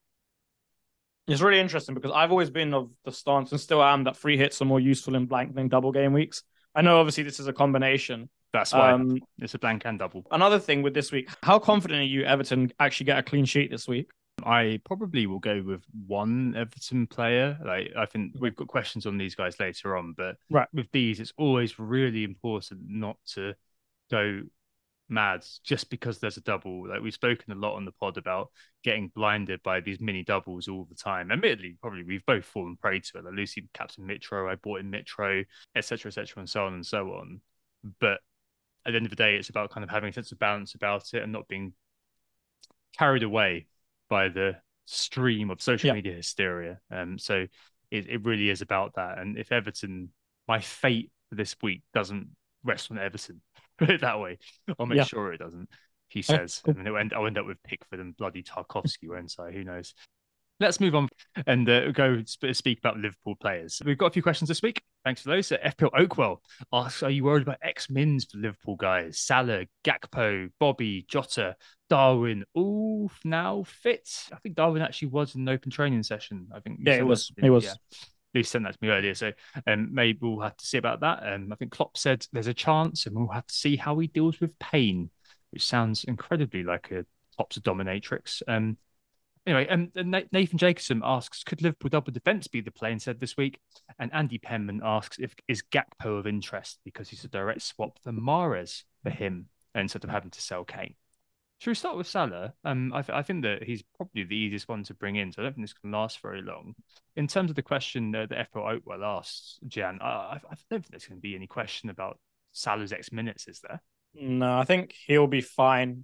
It's really interesting because I've always been of the stance, and still am, that free hits are more useful in blank than double game weeks. I know obviously this is a combination. That's why it's a blank and double. Another thing with this week, how confident are you Everton actually get a clean sheet this week? I probably will go with one Everton player. Like, I think we've got questions on these guys later on, but with these, it's always really important not to go mad just because there's a double. Like, we've spoken a lot on the pod about getting blinded by these mini doubles all the time. Admittedly, probably we've both fallen prey to it. Like Lucy, Captain Mitro, I bought in Mitro, etc., and so on and so on. But at the end of the day, it's about kind of having a sense of balance about it and not being carried away by the stream of social media hysteria. So it really is about that. And if Everton, my fate for this week doesn't rest on Everton, put it that way, I'll make sure it doesn't, he says. Cool. And I'll end up with Pickford and bloody Tarkovsky, won't I? Who knows? Let's move on and go speak about Liverpool players. We've got a few questions this week. Thanks for those. FPL Oakwell asks, are you worried about ex-mins for Liverpool guys? Salah, Gakpo, Bobby, Jota, Darwin, all now fit? I think Darwin actually was in an open training session. I think. Yeah, it was. It was. Yeah. Lee sent that to me earlier, so maybe we'll have to see about that. I think Klopp said there's a chance, and we'll have to see how he deals with pain, which sounds incredibly like a Klopp's dominatrix. Anyway, Nathan Jacobson asks, could Liverpool double defence be the play instead this week? And Andy Penman asks, is Gakpo of interest because he's a direct swap for Mahrez for him instead of having to sell Kane? Should we start with Salah? I think that he's probably the easiest one to bring in, so I don't think this can last very long. In terms of the question that FPL Oakwell asks, Jan, I don't think there's going to be any question about Salah's X minutes, is there? No, I think he'll be fine.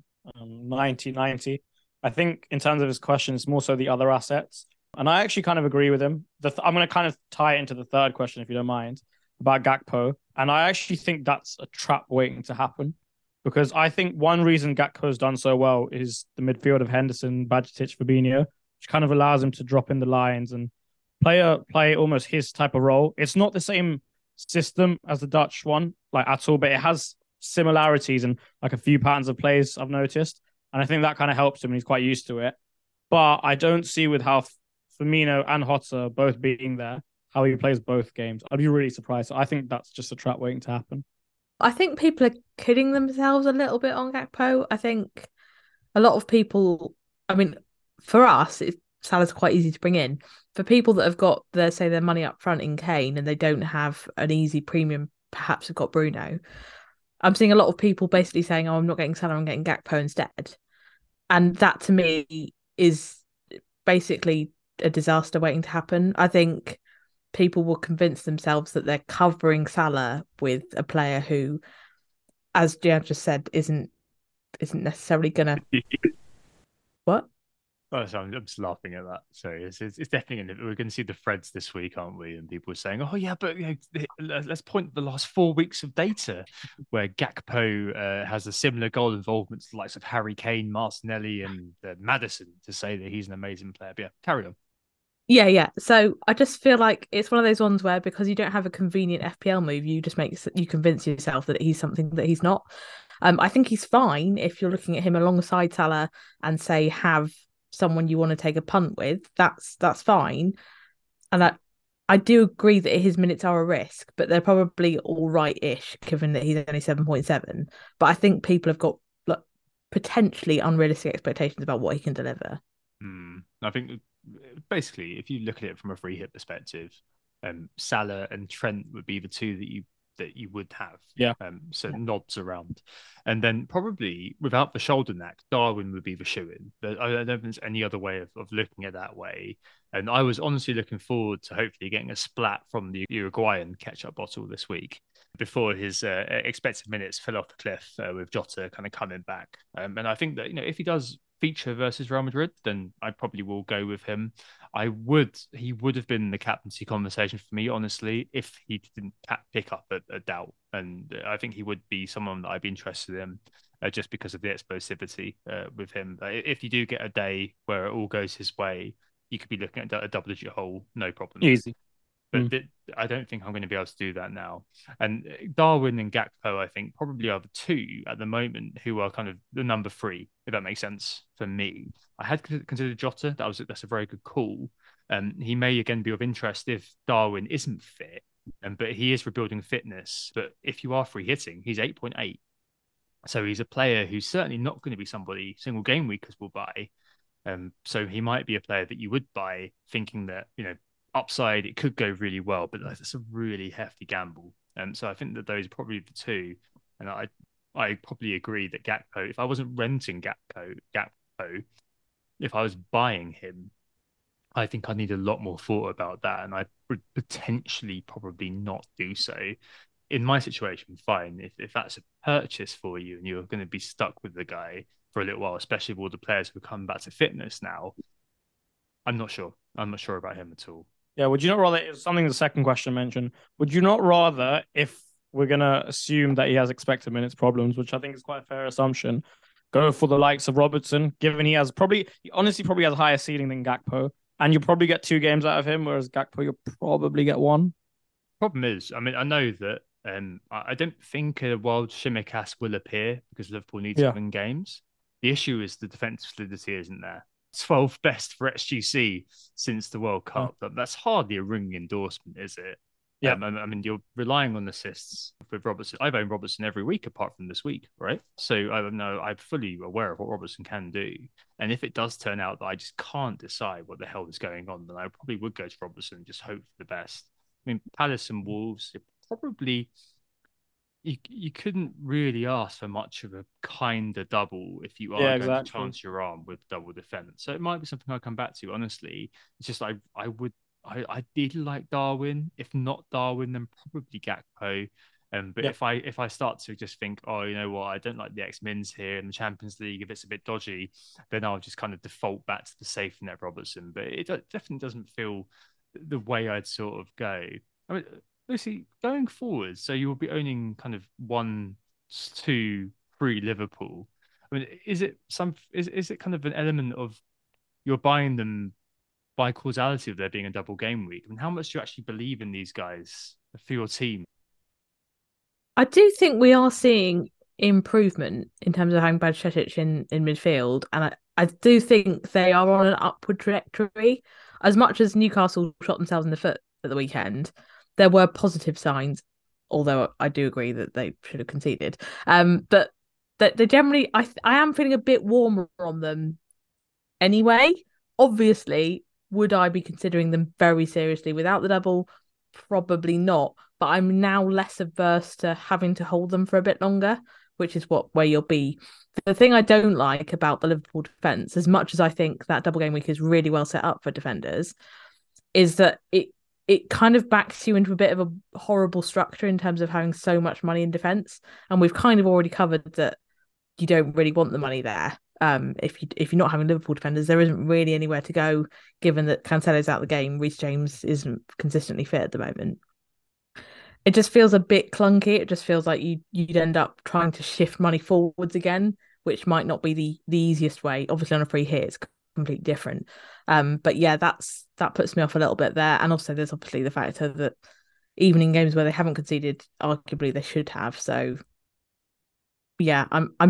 90. I think in terms of his question, it's more so the other assets. And I actually kind of agree with him. I'm going to kind of tie it into the third question, if you don't mind, about Gakpo. And I actually think that's a trap waiting to happen. Because I think one reason Gakpo has done so well is the midfield of Henderson, Bajcetic, Fabinho, which kind of allows him to drop in the lines and play almost his type of role. It's not the same system as the Dutch one, like at all, but it has similarities and like a few patterns of plays I've noticed. And I think that kind of helps him and he's quite used to it. But I don't see with how Firmino and Jota both being there, how he plays both games. I'd be really surprised. I think that's just a trap waiting to happen. I think people are kidding themselves a little bit on Gakpo. I think a lot of people, I mean, for us, Salah's quite easy to bring in. For people that have got their money up front in Kane and they don't have an easy premium, perhaps have got Bruno. I'm seeing a lot of people basically saying, oh, I'm not getting Salah, I'm getting Gakpo instead. And that to me is basically a disaster waiting to happen. I think people will convince themselves that they're covering Salah with a player who, as Gian just said, isn't necessarily gonna. What? Oh, so I'm just laughing at that. So it's definitely we're going to see the threads this week, aren't we? And people are saying, "Oh yeah, but let's point to the last 4 weeks of data where Gakpo has a similar goal involvement to the likes of Harry Kane, Martinelli, and Maddison to say that he's an amazing player." But yeah, carry on. Yeah. So I just feel like it's one of those ones where because you don't have a convenient FPL move, you convince yourself that he's something that he's not. I think he's fine if you're looking at him alongside Salah and say have someone you want to take a punt with. That's fine, and I do agree that his minutes are a risk, but they're probably all right-ish given that he's only 7.7. But I think people have got potentially unrealistic expectations about what he can deliver. I think basically, if you look at it from a free hit perspective, Salah and Trent would be the two that you would have. Yeah. So nods around. And then probably without the shoulder knack, Darwin would be the shoe-in. But I don't think there's any other way of looking at that way. And I was honestly looking forward to hopefully getting a splat from the Uruguayan ketchup bottle this week before his expected minutes fell off the cliff with Jota kind of coming back. And I think that, if he does feature versus Real Madrid, then I probably will go with him. He would have been the captaincy conversation for me, honestly, if he didn't pick up a doubt. And I think he would be someone that I'd be interested in just because of the explosivity with him. If you do get a day where it all goes his way, you could be looking at a double-digit hole, no problem. Easy. But I don't think I'm going to be able to do that now. And Darwin and Gakpo, I think, probably are the two at the moment who are kind of the number three, if that makes sense for me. I had considered Jota. That's a very good call. He may again be of interest if Darwin isn't fit, but he is rebuilding fitness. But if you are free hitting, he's 8.8. So he's a player who's certainly not going to be somebody single game weekers will buy. So he might be a player that you would buy thinking that, upside, it could go really well, but that's a really hefty gamble. So I think that those are probably the two. And I probably agree that Gakpo, if I wasn't renting Gakpo, if I was buying him, I think I need a lot more thought about that. And I would potentially probably not do so. In my situation, fine. If that's a purchase for you and you're going to be stuck with the guy for a little while, especially with all the players who come back to fitness now, I'm not sure. I'm not sure about him at all. Yeah, would you not rather, it's something the second question mentioned, would you not rather, if we're going to assume that he has expected minutes problems, which I think is quite a fair assumption, go for the likes of Robertson, given he honestly probably has a higher ceiling than Gakpo, and you probably get 2 games out of him, whereas Gakpo, you'll probably get 1. Problem is, I know that I don't think a wild Tsimikas will appear because Liverpool need to win games. The issue is the defensive solidity isn't there. 12th best for XGC since the World Cup. That's hardly a ringing endorsement, is it? Yeah. You're relying on assists with Robertson. I've owned Robertson every week apart from this week, right? So I'm fully aware of what Robertson can do. And if it does turn out that I just can't decide what the hell is going on, then I probably would go to Robertson and just hope for the best. Palace and Wolves, probably you couldn't really ask for much of a kinder double if you are going to chance your arm with double defense. So it might be something I'll come back to, honestly. It's just I did like Darwin. If not Darwin, then probably Gakpo. But if I start to just think, oh, you know what, I don't like the X-Mins here in the Champions League, if it's a bit dodgy, then I'll just kind of default back to the safe net Robertson. But it definitely doesn't feel the way I'd sort of go. Lucy, going forward, so you will be owning kind of 1, 2, 3 Liverpool. Is it kind of an element of you're buying them by causality of there being a double game week? How much do you actually believe in these guys for your team? I do think we are seeing improvement in terms of having Bajcetic in midfield, and I do think they are on an upward trajectory. As much as Newcastle shot themselves in the foot at the weekend, there were positive signs, although I do agree that they should have conceded. But they generally, I am feeling a bit warmer on them anyway. Obviously, would I be considering them very seriously without the double? Probably not. But I'm now less averse to having to hold them for a bit longer which is where you'll be. The thing I don't like about the Liverpool defence, as much as I think that double game week is really well set up for defenders, is that it kind of backs you into a bit of a horrible structure in terms of having so much money in defence. And we've kind of already covered that you don't really want the money there. If you're not having Liverpool defenders, there isn't really anywhere to go, given that Cancelo's out of the game, Reece James isn't consistently fit at the moment. It just feels a bit clunky. It just feels like you'd end up trying to shift money forwards again, which might not be the easiest way. Obviously, on a free hit, it's completely different. But yeah, that puts me off a little bit there. And also, there's obviously the factor that even in games where they haven't conceded, arguably they should have. So yeah,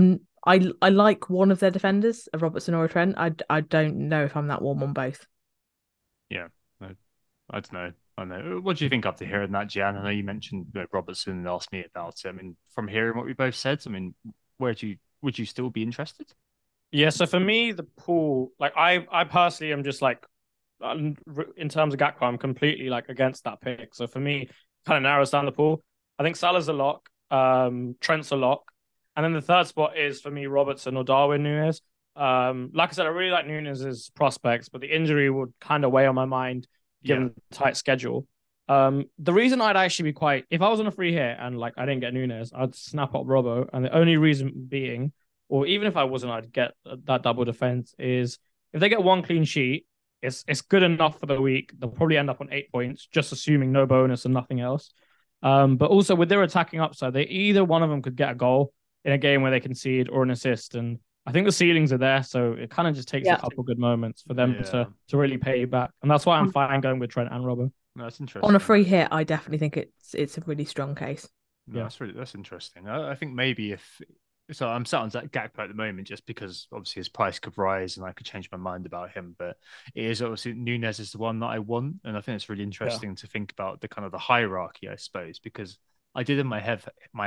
I like one of their defenders, a Robertson or a Trent. I don't know if I'm that warm on both. Yeah, I don't know. I don't know. What do you think after hearing that, Jan? I know you mentioned Robertson and asked me about it. I mean, from hearing what we both said, I mean, would you still be interested? Yeah, so for me, the pool, like I personally am just like, in terms of Gakpo, I'm completely like against that pick. So for me, kind of narrows down the pool. I think Salah's a lock, Trent's a lock, and then the third spot is for me Robertson or Darwin Núñez. Like I said, I really like Núñez's prospects, but the injury would kind of weigh on my mind given the tight schedule. The reason I'd actually be quite, if I was on a free hit and like I didn't get Núñez, I'd snap up Robbo, and the only reason being, or even if I wasn't, I'd get that double defense, is if they get one clean sheet, it's good enough for the week. They'll probably end up on 8 points, just assuming no bonus and nothing else. But also with their attacking upside, either one of them could get a goal in a game where they concede or an assist. And I think the ceilings are there, so it kind of just takes a couple good moments for them to really pay you back. And that's why I'm fine going with Trent and Robbo. No, that's interesting. On a free hit, I definitely think it's a really strong case. No, that's interesting. I think maybe so I'm sat on Gakpo at the moment just because obviously his price could rise and I could change my mind about him. But it is obviously Núñez is the one that I want, and I think it's really interesting to think about the kind of the hierarchy, I suppose, because I did in my head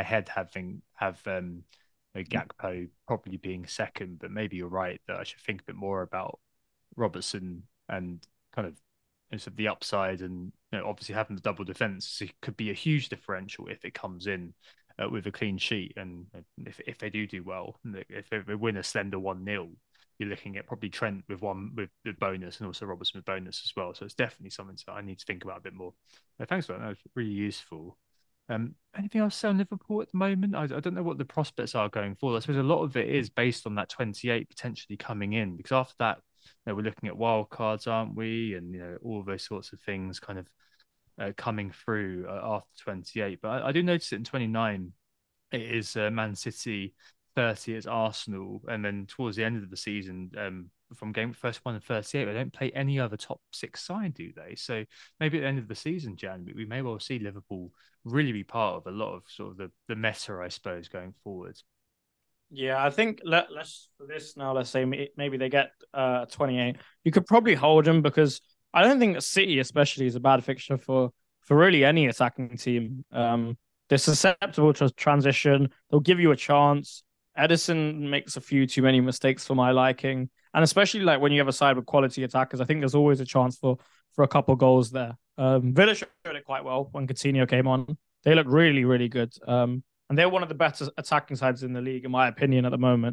have Gakpo probably being second, but maybe you're right that I should think a bit more about Robertson and kind of sort of the upside, and obviously having the double defense could be a huge differential if it comes in with a clean sheet, and if they do well, if they win a slender 1-0, you're looking at probably Trent with the bonus and also Robertson with bonus as well. So it's definitely something that I need to think about a bit more. Thanks for that. That was really useful. Anything else on Liverpool at the moment? I don't know what the prospects are going forward. I suppose a lot of it is based on that 28 potentially coming in, because after that, we're looking at wild cards, aren't we? And all of those sorts of things kind of coming through after 28. But I do notice it in 29, it is Man City, 30 is Arsenal, and then towards the end of the season, from game first 1 and 38, they don't play any other top 6 side, do they? So maybe at the end of the season, Jan, we may well see Liverpool really be part of a lot of sort of the meta, I suppose, going forward. Yeah, I think let's for this now. Let's say maybe they get 28. You could probably hold them, because I don't think City especially is a bad fixture for really any attacking team. They're susceptible to transition. They'll give you a chance. Ederson makes a few too many mistakes for my liking, and especially like when you have a side with quality attackers, I think there's always a chance for a couple goals there. Villa showed it quite well when Coutinho came on. They look really, really good. And they're one of the better attacking sides in the league, in my opinion, at the moment.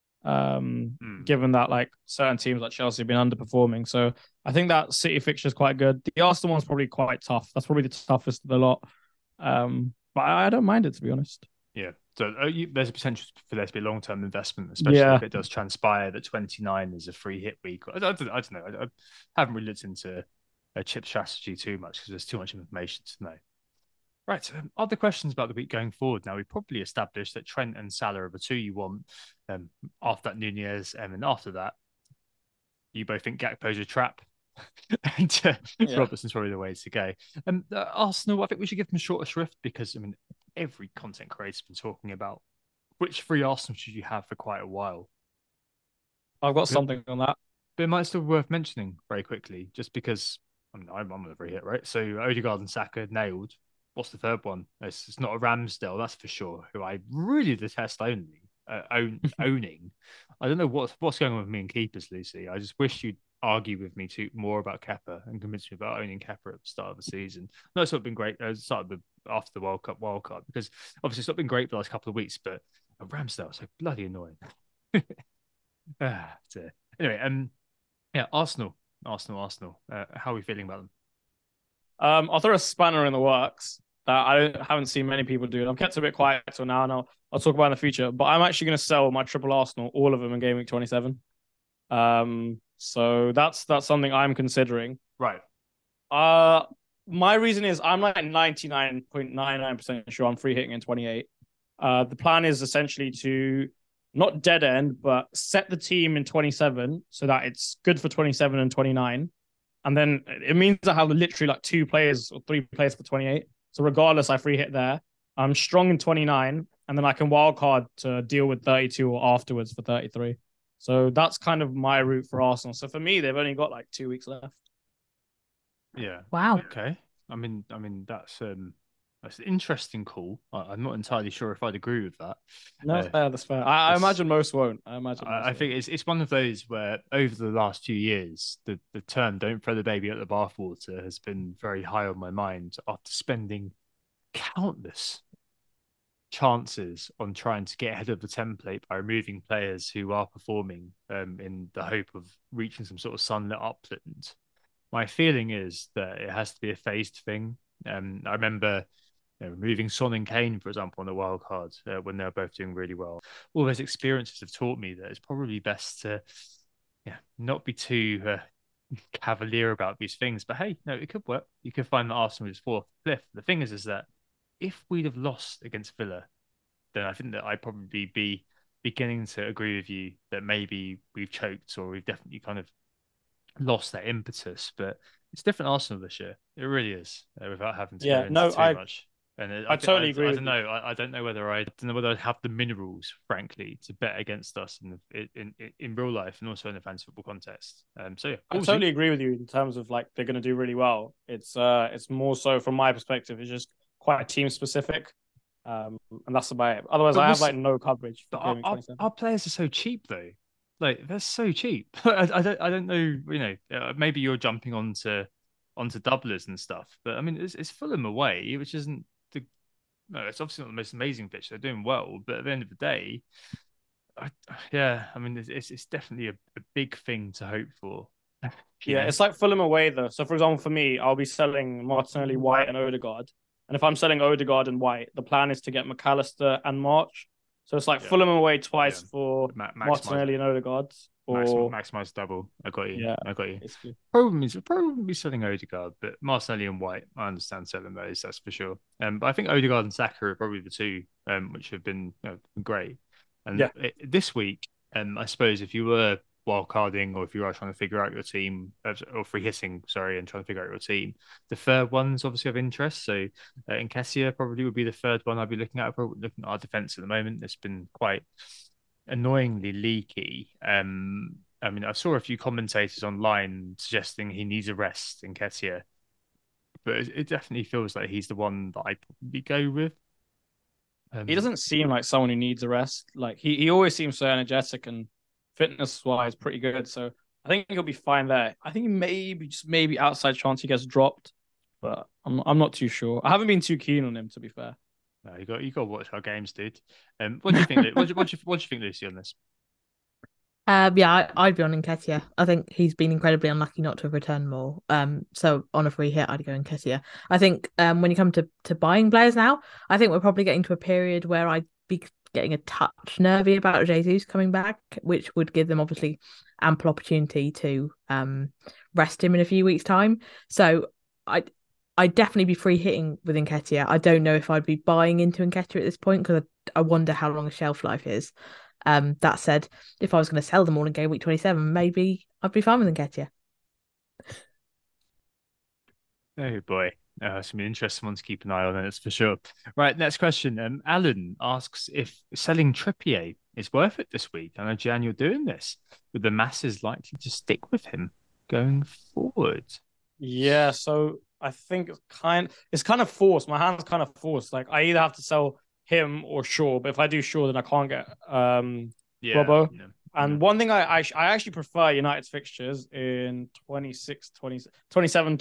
Given that like certain teams like Chelsea have been underperforming. So I think that City fixture is quite good. The Arsenal one's probably quite tough. That's probably the toughest of the lot. But I don't mind it, to be honest. Yeah. So there's a potential for there to be a long-term investment, especially if it does transpire that 29 is a free hit week. I don't know. I haven't really looked into a chip strategy too much because there's too much information to know. Right. Other questions about the week going forward. Now, we probably established that Trent and Salah are the two you want. After that, Núñez, and then after that, you both think Gakpo's a trap. And Robertson's probably the way to go. Arsenal, I think we should give them shorter shrift, because, I mean, every content creator's been talking about which three Arsenal should you have for quite a while. I've got something on that. But it might still be worth mentioning very quickly, just because I'm on a free hit, right? So Odegaard and Saka nailed. What's the third one? It's not a Ramsdale, that's for sure, who I really detest owning. I don't know what's going on with me and keepers, Lucy. I just wish you'd argue with me more about Kepa and convince me about owning Kepa at the start of the season. No, it's not been great. After the World Cup wildcard, because obviously it's not been great for the last couple of weeks, but Ramsdale, so bloody annoying. Dear. Anyway, yeah, Arsenal. How are we feeling about them? I'll throw a spanner in the works that haven't seen many people do. I've kept a bit quiet till now, and I'll talk about in the future. But I'm actually going to sell my triple Arsenal, all of them in game week 27. So that's something I'm considering. Right. My reason is I'm like 99.99% sure I'm free hitting in 28. The plan is essentially to not dead end, but set the team in 27 so that it's good for 27 and 29. And then it means I have literally like 2 players or 3 players for 28. So regardless, I free hit there. I'm strong in 29, and then I can wildcard to deal with 32 or afterwards for 33. So that's kind of my route for Arsenal. So for me, they've only got like 2 weeks left. Yeah. Wow. Okay. I mean that's an interesting call. I'm not entirely sure if I'd agree with that. No, that's fair. I imagine most won't. I think it's one of those where over the last few years, the term "don't throw the baby out the bathwater" has been very high on my mind after spending countless chances on trying to get ahead of the template by removing players who are performing in the hope of reaching some sort of sunlit upland. My feeling is that it has to be a phased thing. I remember removing Son and Kane, for example, on the wild card when they were both doing really well. All those experiences have taught me that it's probably best to not be too cavalier about these things. But hey, no, it could work. You could find that Arsenal is 4th, 5th. The thing is that if we'd have lost against Villa, then I think that I'd probably be beginning to agree with you that maybe we've choked or we've definitely kind of lost that impetus. But it's different Arsenal this year. It really is, without having to go into too much. And I totally agree. I don't know. I don't know whether I'd have the minerals, frankly, to bet against us in real life and also in the fantasy football context. So yeah, I totally agree with you in terms of like they're going to do really well. It's more so from my perspective. It's just quite team specific, and that's about it. Otherwise, I have like no coverage. Our players are so cheap though. Like they're so cheap. I don't know. Maybe you're jumping onto doublers and stuff, but I mean it's Fulham away, which isn't it's obviously not the most amazing pitch. They're doing well, but at the end of the day, I mean it's definitely a big thing to hope for. It's like Fulham away though. So for example, for me, I'll be selling Martinelli, White, and Odegaard. And if I'm selling Odegaard and White, the plan is to get McAllister and March. So it's like Fulham away twice for Martinelli and Odegaard. Or maximize double. I got you. Yeah, I got you. Basically. Probably selling Odegaard, but Martinelli and White, I understand selling those. That's for sure. But I think Odegaard and Saka are probably the two which have been great. And this week, I suppose if you were wildcarding or if you are trying to figure out your team or free hitting, and trying to figure out your team, the third one's obviously of interest. So Nketiah probably would be the third one I'd be looking at. Probably looking at our defense at the moment. It's been quite annoyingly leaky. I mean, I saw a few commentators online suggesting he needs a rest in Nketiah, but it definitely feels like he's the one that I'd probably go with. He doesn't seem like someone who needs a rest. Like he always seems so energetic and fitness-wise pretty good. So I think he'll be fine there. I think maybe outside chance he gets dropped, but I'm not too sure. I haven't been too keen on him, to be fair. No, you got to watch our games, dude. What do you think? what do you think, Lucy, on this? I'd be on Nketiah. I think he's been incredibly unlucky not to have returned more. So on a free hit, I'd go Nketiah. I think when you come to buying players now, I think we're probably getting to a period where I'd be getting a touch nervy about Jesus coming back, which would give them obviously ample opportunity to rest him in a few weeks' time. So I'd definitely be free hitting with Nketiah. I don't know if I'd be buying into Nketiah at this point because I wonder how long a shelf life is. That said, if I was going to sell them all in game week 27, maybe I'd be fine with Nketiah. Oh boy. Some interesting ones to keep an eye on, that's for sure. Right, next question. Alan asks if selling Trippier is worth it this week. I know, Jan, you're doing this. With the masses likely to stick with him going forward? Yeah, so I think it's kind of forced. My hand's kind of forced. Like I either have to sell him or Shaw, but if I do Shaw, then I can't get Robbo. Yeah. And one thing I actually prefer United's fixtures in 27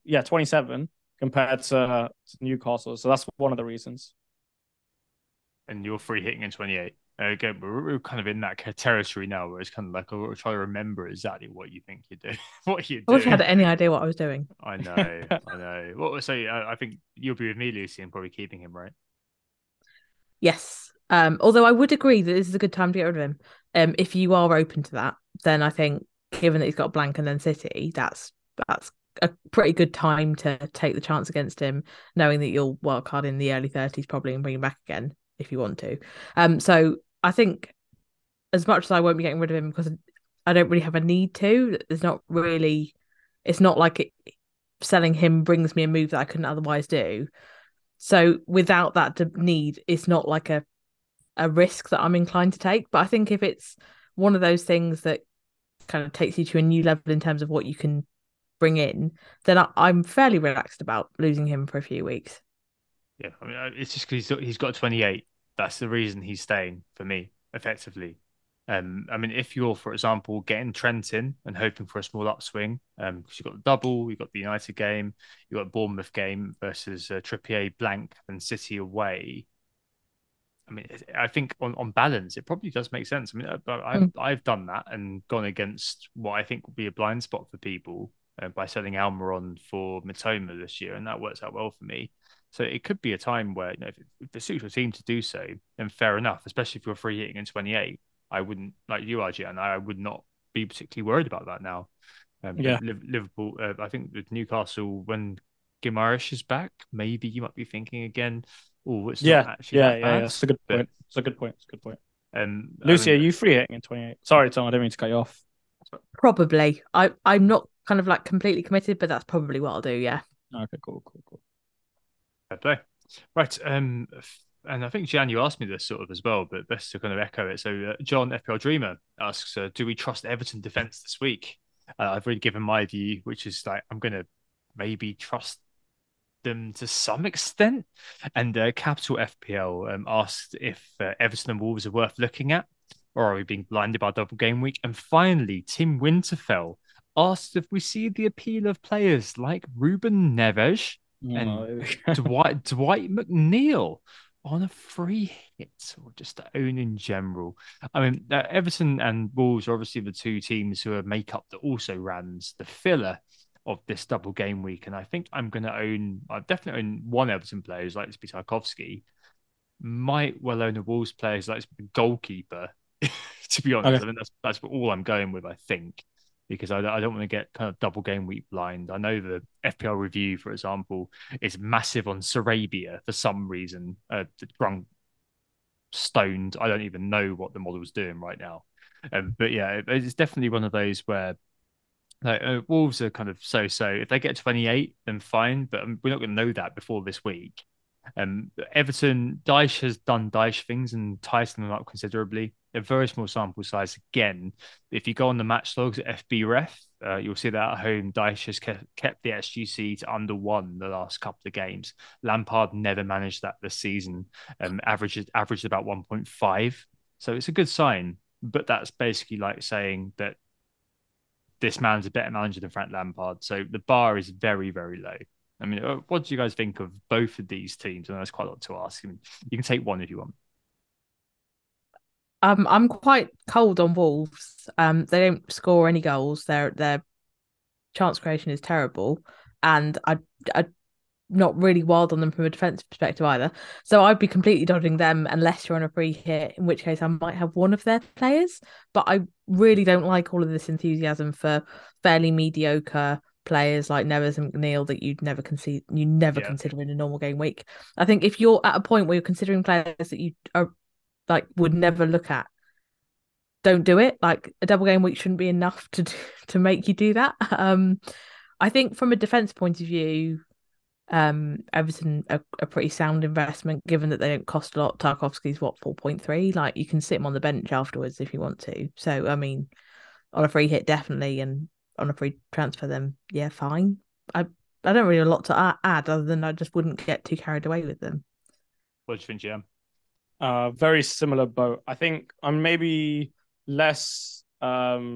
compared to Newcastle. So that's one of the reasons. and you're free hitting in 28. Again, we're kind of in that territory now where it's kind of like, I'll try to remember exactly what you think you're doing. What you're I wish I doing. had any idea what I was doing. I know. Well, so I think you'll be with me, Lucy, and probably keeping him, right? Yes. Although I would agree that this is a good time to get rid of him. If you are open to that, then I think given that he's got blank and then City, that's a pretty good time to take the chance against him, knowing that you'll wildcard in the early 30s probably and bring him back again if you want to. So I think as much as I won't be getting rid of him because I don't really have a need to, it's not like selling him brings me a move that I couldn't otherwise do. So without that need, it's not like a risk that I'm inclined to take. But I think if it's one of those things that kind of takes you to a new level in terms of what you can bring in, then I'm fairly relaxed about losing him for a few weeks. Yeah, I mean, it's just because he's got 28. That's the reason he's staying for me, effectively. I mean, if you're, for example, getting Trent in and hoping for a small upswing, because you've got the double, you've got the United game, you've got Bournemouth game versus Trippier blank and City away. I mean, I think on balance, it probably does make sense. I mean, I've done that and gone against what I think will be a blind spot for people by selling Almiron for Mitoma this year, and that works out well for me. So it could be a time where, if it suits your team to do so, then fair enough, especially if you're free hitting in 28. I wouldn't, like you, RG, and I would not be particularly worried about that now. Liverpool, I think with Newcastle, when Guimaraes is back, maybe you might be thinking again, oh, it's not actually that bad. It's a good point. It's a good point. I Lucy, mean, are you free hitting in 28? Sorry, Tom, I didn't mean to cut you off. Probably. I'm not kind of like completely committed, but that's probably what I'll do, yeah. Okay, cool. Fair play. Right. And I think, Jan, you asked me this sort of as well, but best to kind of echo it. So John FPL Dreamer asks, do we trust Everton defence this week? I've already given my view, which is like, I'm going to maybe trust them to some extent. And Capital FPL asked if Everton and Wolves are worth looking at, or are we being blinded by double game week? And finally, Tim Winterfell asked if we see the appeal of players like Ruben Neves and Dwight McNeil on a free hit, or just to own in general. I mean, Everton and Wolves are obviously the two teams who are make up that also runs the filler of this double game week. And I think I've definitely own one Everton player who's likely to be Tarkowski. Might well own a Wolves player who's likely to be the goalkeeper, to be honest. Okay. I mean, that's all I'm going with, I think, because I don't want to get kind of double game week blind. I know the FPL review, for example, is massive on Sarabia for some reason. Drunk, stoned. I don't even know what the model's doing right now. But yeah, it's definitely one of those where Wolves are kind of so-so. If they get 28, then fine, but we're not going to know that before this week. Everton, Dyche has done Dyche things and tightened them up considerably. A very small sample size again. If you go on the match logs at FBref, you'll see that at home, Dyche has kept the SGC to under 1 the last couple of games. Lampard never managed that this season. Averaged about 1.5. So it's a good sign, but that's basically like saying that this man's a better manager than Frank Lampard. So the bar is very, very low. I mean, what do you guys think of both of these teams? I know that's quite a lot to ask. I mean, you can take one if you want. I'm quite cold on Wolves. They don't score any goals. Their chance creation is terrible, and I'm not really wild on them from a defensive perspective either. So I'd be completely dodging them unless you're on a free hit, in which case I might have one of their players. But I really don't like all of this enthusiasm for fairly mediocre players like Neves and McNeil that you'd never consider in a normal game week. I think if you're at a point where you're considering players that you are like would never look at, don't do it. Like a double game week shouldn't be enough to make you do that. I think from a defense point of view, Everton a pretty sound investment given that they don't cost a lot. Tarkowski's 4.3. Like you can sit him on the bench afterwards if you want to. So I mean, on a free hit definitely, and on a free transfer then yeah, fine. I don't really have a lot to add other than I just wouldn't get too carried away with them. What do you think, Jim? Very similar boat. I think I'm maybe less. I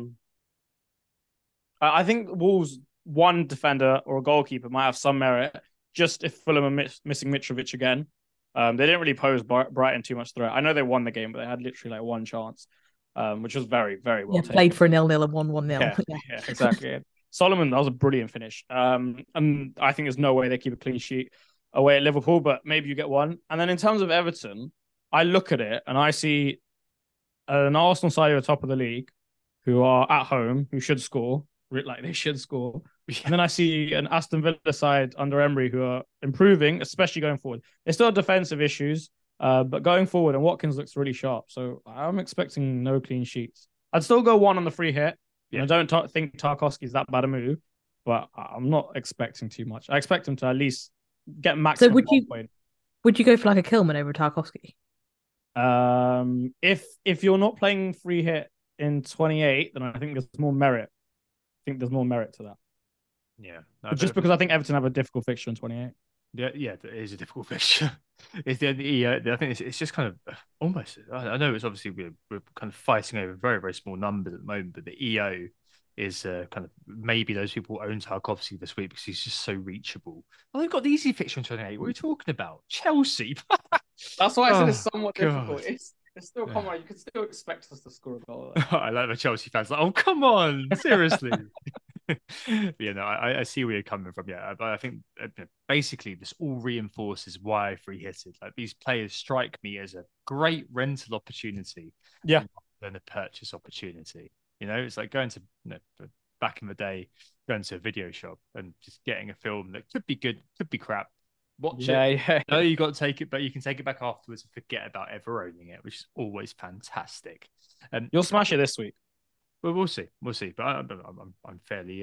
think Wolves one defender or a goalkeeper might have some merit. Just if Fulham are missing Mitrovic again, They didn't really pose Brighton too much threat. I know they won the game, but they had literally like one chance, which was very, very well taken. Played for a 0-0 and won 1-0. Yeah, exactly. Solomon, that was a brilliant finish. And I think there's no way they keep a clean sheet away at Liverpool, but maybe you get one. And then in terms of Everton, I look at it and I see an Arsenal side at the top of the league who are at home, who should score, like they should score. And then I see an Aston Villa side under Emery who are improving, especially going forward. They still have defensive issues, but going forward, and Watkins looks really sharp. So I'm expecting no clean sheets. I'd still go one on the free hit. Yeah. I don't think Tarkowski's that bad a move, but I'm not expecting too much. I expect him to at least get maximum. So would you go for like a Kilman over Tarkowski? If you're not playing free hit in 28, then I think there's more merit. I think there's more merit to that. Yeah, just because I think Everton have a difficult fixture in 28. Yeah, it is a difficult fixture. I think it's just kind of almost. I know it's obviously we're kind of fighting over very, very small numbers at the moment, but the EO is kind of maybe those people own Tarkowski this week because he's just so reachable. Well, they've got the easy fixture in 28. What are you talking about? Chelsea. That's why I said it's somewhat difficult. It's still come on. You can still expect us to score a goal. I like the Chelsea fans. Like, oh, come on, seriously. I see where you're coming from. Yeah, but I think basically this all reinforces why I free hit it. Like these players strike me as a great rental opportunity, than a purchase opportunity. It's like going to back in the day, going to a video shop and just getting a film that could be good, could be crap. Watch it. Yeah. No, you got to take it, but you can take it back afterwards and forget about ever owning it, which is always fantastic. And you'll smash it this week. Well, we'll see. But I'm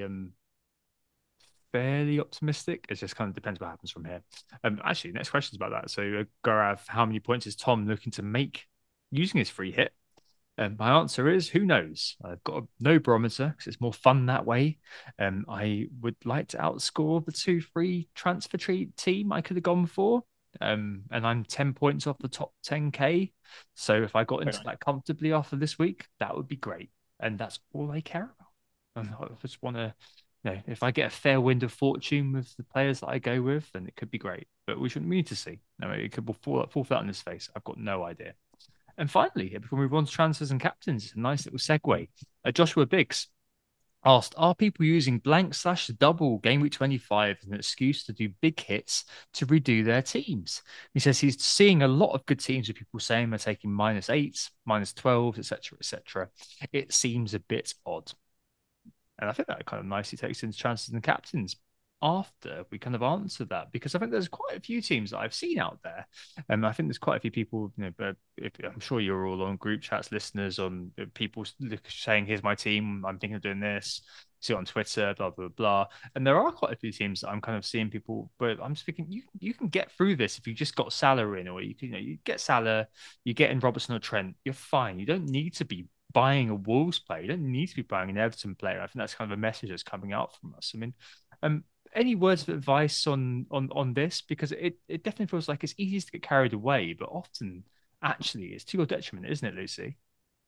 fairly optimistic. It just kind of depends what happens from here. Actually, next question is about that. So, Gaurav, how many points is Tom looking to make using his free hit? My answer is who knows. I've got a no barometer because it's more fun that way. I would like to outscore the 2-3 transfer team I could have gone for. And I'm 10 points off the top 10k. So if I got into that comfortably after this week, that would be great. And that's all I care about. And I just want to, if I get a fair wind of fortune with the players that I go with, then it could be great. But we shouldn't need to see. No, it could fall flat on his face. I've got no idea. And finally, before we move on to transfers and captains, a nice little segue. Joshua Biggs asked, are people using blank/double game week 25 as an excuse to do big hits to redo their teams? He says he's seeing a lot of good teams with people saying they're taking -8s, -12s, etc., etc. It seems a bit odd. And I think that kind of nicely takes into transfers and captains after we kind of answer that, because I think there's quite a few teams that I've seen out there, and I think there's quite a few people, but I'm sure you're all on group chats, listeners, on people saying, here's my team, I'm thinking of doing this, see it on Twitter, blah, blah, blah. And there are quite a few teams that I'm kind of seeing people, but I'm just thinking, you can get through this if you just got Salah in, or you get Salah, you get in Robertson or Trent, you're fine. You don't need to be buying a Wolves player. You don't need to be buying an Everton player. I think that's kind of a message that's coming out from us. I mean, any words of advice on this? Because it definitely feels like it's easy to get carried away, but often actually it's to your detriment, isn't it, Lucy?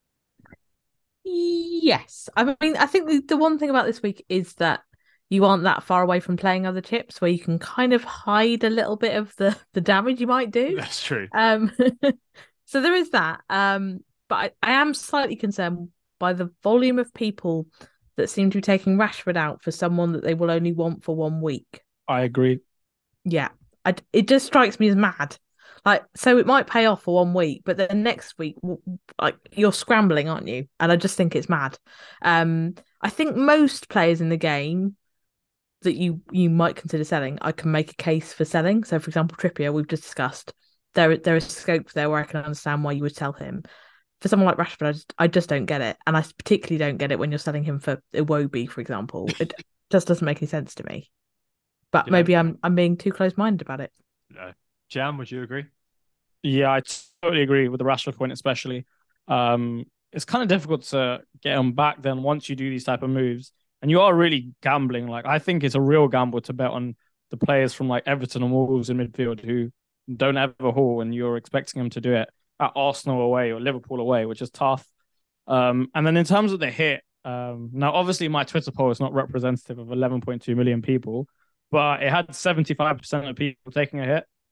Yes. I mean, I think the one thing about this week is that you aren't that far away from playing other chips where you can kind of hide a little bit of the damage you might do. That's true. So there is that. But I am slightly concerned by the volume of people that seem to be taking Rashford out for someone that they will only want for 1 week. I agree. Yeah, it just strikes me as mad. Like, so it might pay off for 1 week, but then next week, like, you're scrambling, aren't you? And I just think it's mad. I think most players in the game that you might consider selling, I can make a case for selling. So, for example, Trippier, we've just discussed. There is scope there where I can understand why you would sell him. For someone like Rashford, I just don't get it. And I particularly don't get it when you're selling him for Iwobi, for example. It just doesn't make any sense to me. But maybe I'm being too close-minded about it. Jam, would you agree? Yeah, I totally agree with the Rashford point, especially. It's kind of difficult to get him back then once you do these type of moves. And you are really gambling. Like, I think it's a real gamble to bet on the players from like Everton and Wolves in midfield who don't ever haul, and you're expecting them to do it at Arsenal away or Liverpool away, which is tough. And then in terms of the hit, now obviously my Twitter poll is not representative of 11.2 million people, but it had 75% of people taking a hit.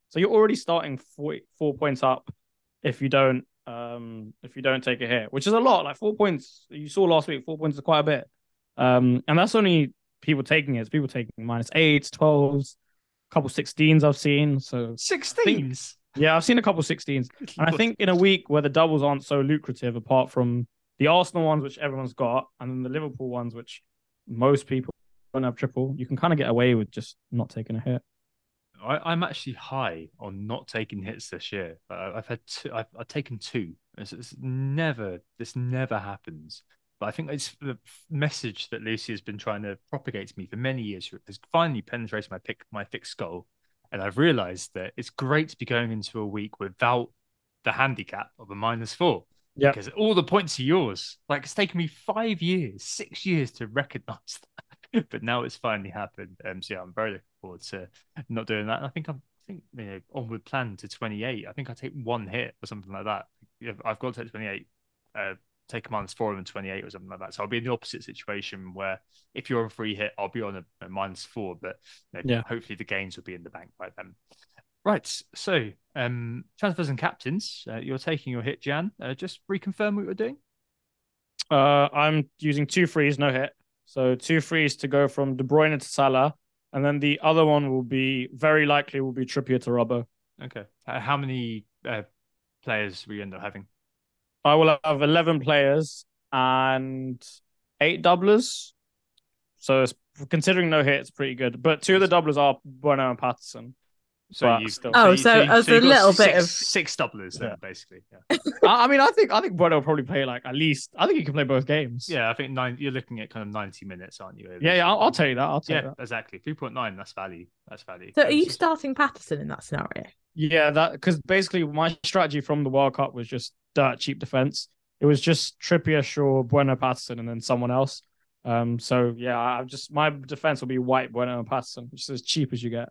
So you're already starting 4 points up if you don't take a hit, which is a lot. Like 4 points you saw last week, 4 points is quite a bit. And that's only people taking it. It's people taking -8s, 12s, a couple 16s I've seen. So 16s. Yeah, I've seen a couple 16s. And I think in a week where the doubles aren't so lucrative, apart from the Arsenal ones, which everyone's got, and then the Liverpool ones, which most people don't have triple, you can kind of get away with just not taking a hit. I'm actually high on not taking hits this year. I've had two, I've taken two. This never happens. But I think it's the message that Lucy has been trying to propagate to me for many years has finally penetrated my thick skull. And I've realized that it's great to be going into a week without the handicap of a -4. Yeah. Because all the points are yours. Like, it's taken me 5 years, 6 years to recognize that. But now it's finally happened. So yeah, I'm very looking forward to not doing that. And I think onward plan to 28. I think I take one hit or something like that. I've got to take 28. Take a -4 and 28 or something like that. So I'll be in the opposite situation where if you're on a free hit, I'll be on a -4, but hopefully the gains will be in the bank by then. Right. So transfers and captains, you're taking your hit, Jan. Just reconfirm what you're doing. I'm using 2 frees, no hit. So 2 frees to go from De Bruyne to Salah, and then the other one will be Trippier to Robbo. Okay. How many players will you end up having? I will have 11 players and 8 doublers. So considering no hit, it's pretty good. But 2 of the doublers are Bueno and Patterson. So you've got a little bit of 6 doublers then, basically. Yeah. I mean, I think Bueno will probably play like at least. I think he can play both games. Yeah, I think you're looking at kind of 90 minutes, aren't you? Yeah, I'll tell you that. I'll tell you that. Exactly. 3.9. That's value. That's value. So, are you starting Patterson in that scenario? Yeah, that because basically my strategy from the World Cup was just dirt cheap defense. It was just Trippier, Shaw, Bueno, Patterson, and then someone else. So yeah, my defense will be White, Bueno, and Patterson, which is as cheap as you get.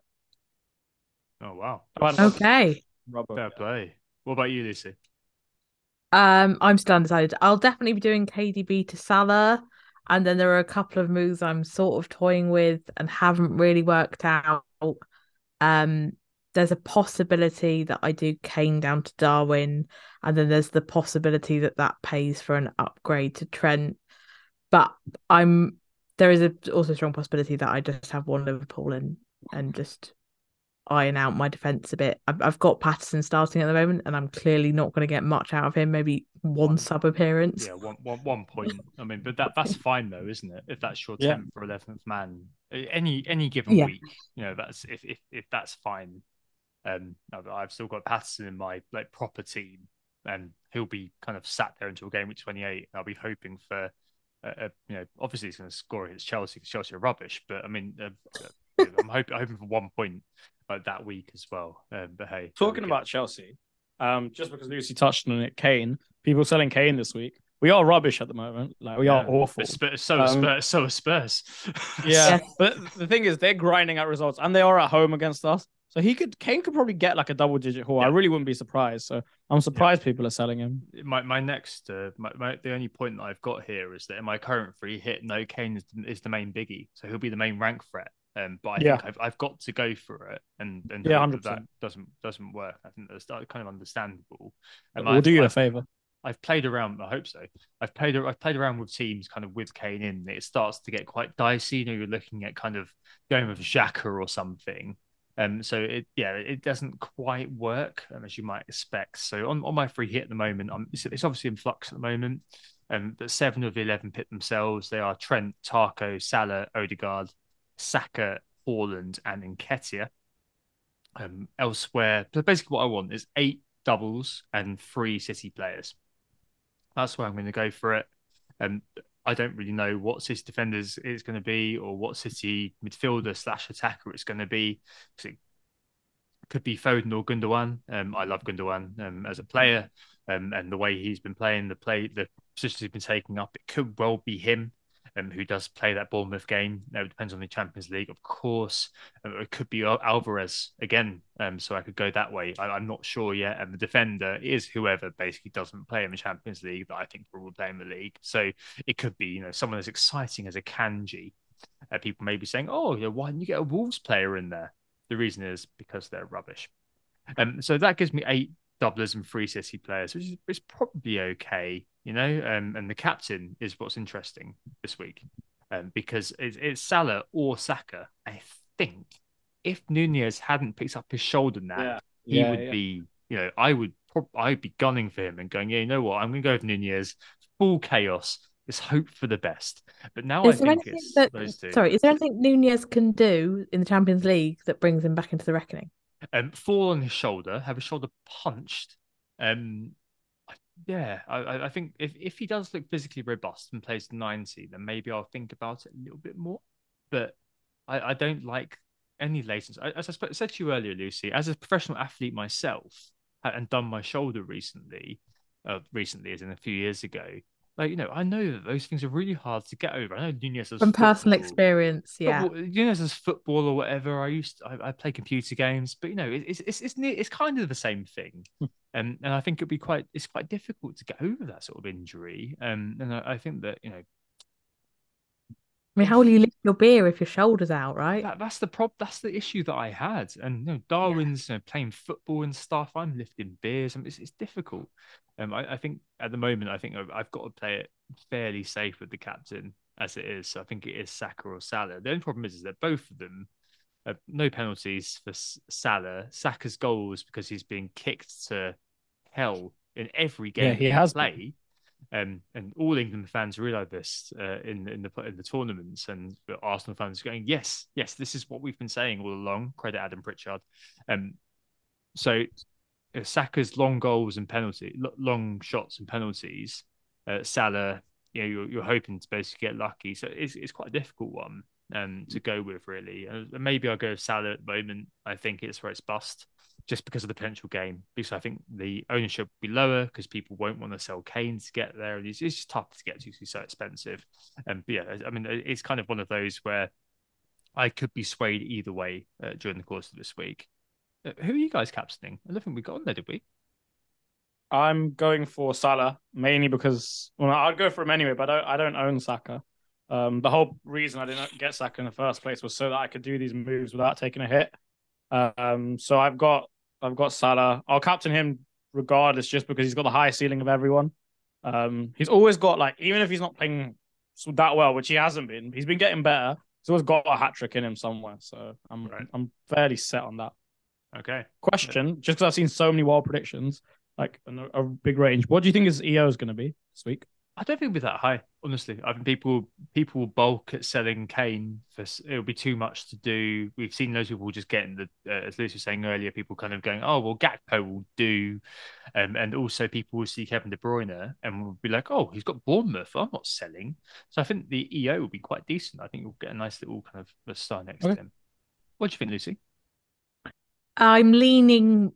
Oh wow. Okay. Fair play. What about you, Lucy? I'm still undecided. I'll definitely be doing KDB to Salah, and then there are a couple of moves I'm sort of toying with and haven't really worked out. There's a possibility that I do Kane down to Darwin, and then there's the possibility that pays for an upgrade to Trent. But there is also a strong possibility that I just have one Liverpool and just iron out my defence a bit. I've got Patterson starting at the moment, and I'm clearly not going to get much out of him. Maybe one sub appearance. Yeah, one point. I mean, but that's fine though, isn't it? If that's your 10th or 11th man, any given week, that's if that's fine. I've still got Patterson in my proper team, and he'll be kind of sat there until game week 28. I'll be hoping for, obviously he's going to score against Chelsea because Chelsea are rubbish. But I mean, I'm hoping for 1 point that week as well. But hey, talking about Chelsea, just because Lucy touched on it, Kane. People selling Kane this week. We are rubbish at the moment. Like we are awful. So are Spurs. Yeah, but the thing is, they're grinding out results, and they are at home against us. So Kane could probably get like a double-digit haul. Yeah. I really wouldn't be surprised. So I'm surprised people are selling him. My next, the only point that I've got here is that in my current free hit, no, Kane is the main biggie, so he'll be the main rank threat. But I think I've got to go for it, and 100%. that doesn't work. I think that's kind of understandable. We'll do you a favor. I've played around. I hope so. I've played around with teams kind of with Kane in. It starts to get quite dicey. You're looking at kind of going with Xhaka or something. So it doesn't quite work as you might expect. So on my free hit at the moment, it's obviously in flux at the moment. But 7 of the 11 pit themselves. They are Trent, Tarko, Salah, Odegaard, Saka, Haaland, and Nketiah. Elsewhere, but basically what I want is 8 doubles and 3 City players. That's why I'm going to go for it. I don't really know what City defenders it's going to be or what City midfielder / attacker it's going to be. It could be Foden or Gundogan. I love Gundogan as a player, and the way he's been playing, the positions he's been taking up. It could well be him, who does play that Bournemouth game. It depends on the Champions League, of course. It could be Alvarez again, so I could go that way. I'm not sure yet. And the defender is whoever basically doesn't play in the Champions League that I think will play in the league. So it could be someone as exciting as a Kanji. People may be saying, "Oh, why didn't you get a Wolves player in there?" The reason is because they're rubbish. So that gives me 8 doublers and 3 City players, which is probably okay, you know. And the captain is what's interesting this week, because it's Salah or Saka. I think if Nunez hadn't picked up his shoulder nap, he would be, you know, I'd be gunning for him and going, yeah, you know what, I'm going to go with Nunez, full chaos. Let's hope for the best. But now I think it's those two. Sorry, is there anything Nunez can do in the Champions League that brings him back into the reckoning? Fall on his shoulder, have his shoulder punched. Yeah, I think if he does look physically robust and plays 90, then maybe I'll think about it a little bit more. But I don't like any latency. As I said to you earlier, Lucy, as a professional athlete myself, and done my shoulder recently as in a few years ago, like, you know, I know that those things are really hard to get over. I know Nunez has from personal experience, Nunez has football or whatever. I play computer games, but you know, it's kind of the same thing. And I think it's quite difficult to get over that sort of injury. And I think that, you know, I mean, how will you lift your beer if your shoulder's out, right? That's the problem. That's the issue that I had. And you know, Darwin's playing football and stuff. I'm lifting beers. It's difficult. I think at the moment, I've got to play it fairly safe with the captain as it is. So I think it is Saka or Salah. The only problem is that both of them, no penalties for Salah. Saka's goals because he's being kicked to hell in every game he has played. And all England fans realise this in the tournaments, and the Arsenal fans are going, yes, this is what we've been saying all along. Credit Adam Pritchard. So Saka's long goals and long shots and penalties. Salah, you know, you're hoping to basically get lucky, so it's quite a difficult one to go with, really. Maybe I'll go with Salah at the moment. I think it's where it's bust, just because of the potential game. Because I think the ownership will be lower because people won't want to sell Kane to get there. And it's just tough to get to because he's so expensive. But yeah, I mean, it's kind of one of those where I could be swayed either way during the course of this week. Who are you guys captaining? I don't think we got on there, did we? I'm going for Salah, mainly because, well, I'd go for him anyway, but I don't own Saka. The whole reason I didn't get Saka in the first place was so that I could do these moves without taking a hit. So I've got Salah. I'll captain him regardless, just because he's got the highest ceiling of everyone. He's always got, like, even if he's not playing that well, which he hasn't been, he's been getting better. He's always got a hat trick in him somewhere. So I'm fairly set on that. Okay. Question, just because I've seen so many wild predictions, like a big range. What do you think his EO is going to be this week? I don't think it'll be that high, honestly. I think people will bulk at selling Kane for it'll be too much to do. We've seen those people just getting as Lucy was saying earlier, people kind of going, oh well, Gakpo will do, and also people will see Kevin De Bruyne and will be like, oh, he's got Bournemouth, I'm not selling. So I think the EO will be quite decent. I think we'll get a nice little kind of a star next to him. What do you think, Lucy? I'm leaning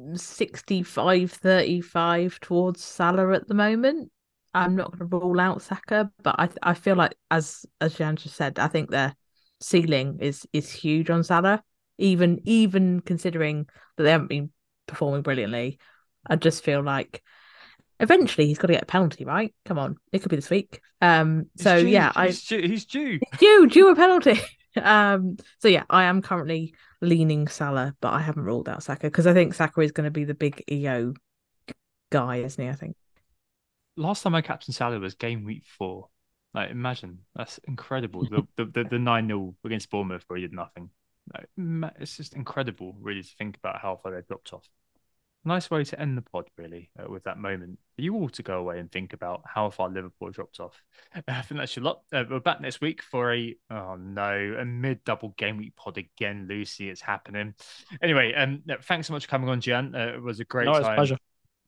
65-35 towards Salah at the moment. I'm not going to rule out Saka, but I feel like, as Jan just said, I think their ceiling is huge on Salah. Even considering that they haven't been performing brilliantly, I just feel like eventually he's got to get a penalty, right? Come on, it could be this week. He's due a penalty. So yeah, I am currently leaning Salah, but I haven't ruled out Saka because I think Saka is going to be the big EO guy, isn't he? I think. Last time I captained Salah was game week 4. Like, imagine, that's incredible. The 9-0 against Bournemouth where he did nothing. Like, it's just incredible, really, to think about how far they dropped off. Nice way to end the pod, really, with that moment. For you all to go away and think about how far Liverpool dropped off. I think that's your lot. We're back next week for a mid-double game week pod again, Lucy. It's happening. Anyway, thanks so much for coming on, Gian. It was a great time. It's a pleasure.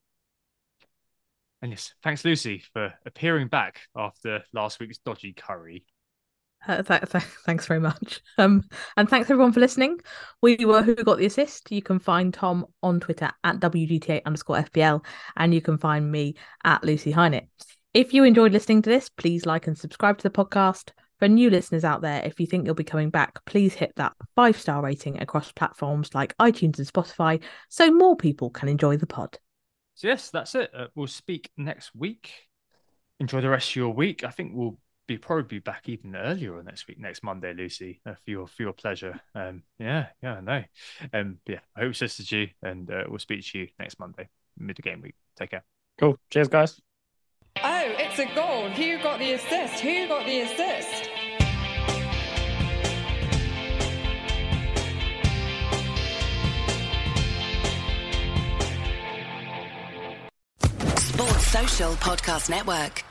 And yes, thanks, Lucy, for appearing back after last week's dodgy curry. Thanks very much. And thanks everyone for listening. We were Who Got the Assist. You can find Tom on Twitter at WGTA_FPL, and you can find me at Lucy Hynett. If you enjoyed listening to this, please like and subscribe to the podcast. For new listeners out there, if you think you'll be coming back, please hit that 5-star rating across platforms like iTunes and Spotify so more people can enjoy the pod. So yes, that's it. We'll speak next week. Enjoy the rest of your week. I think we'll probably be back even earlier on next Monday, Lucy, for your pleasure. Yeah, I know. Yeah, I hope it's to you, and we'll speak to you next Monday, mid-game week. Take care. Cool. Cheers, guys. Oh, it's a goal. Who got the assist? Who got the assist? Sports Social Podcast Network.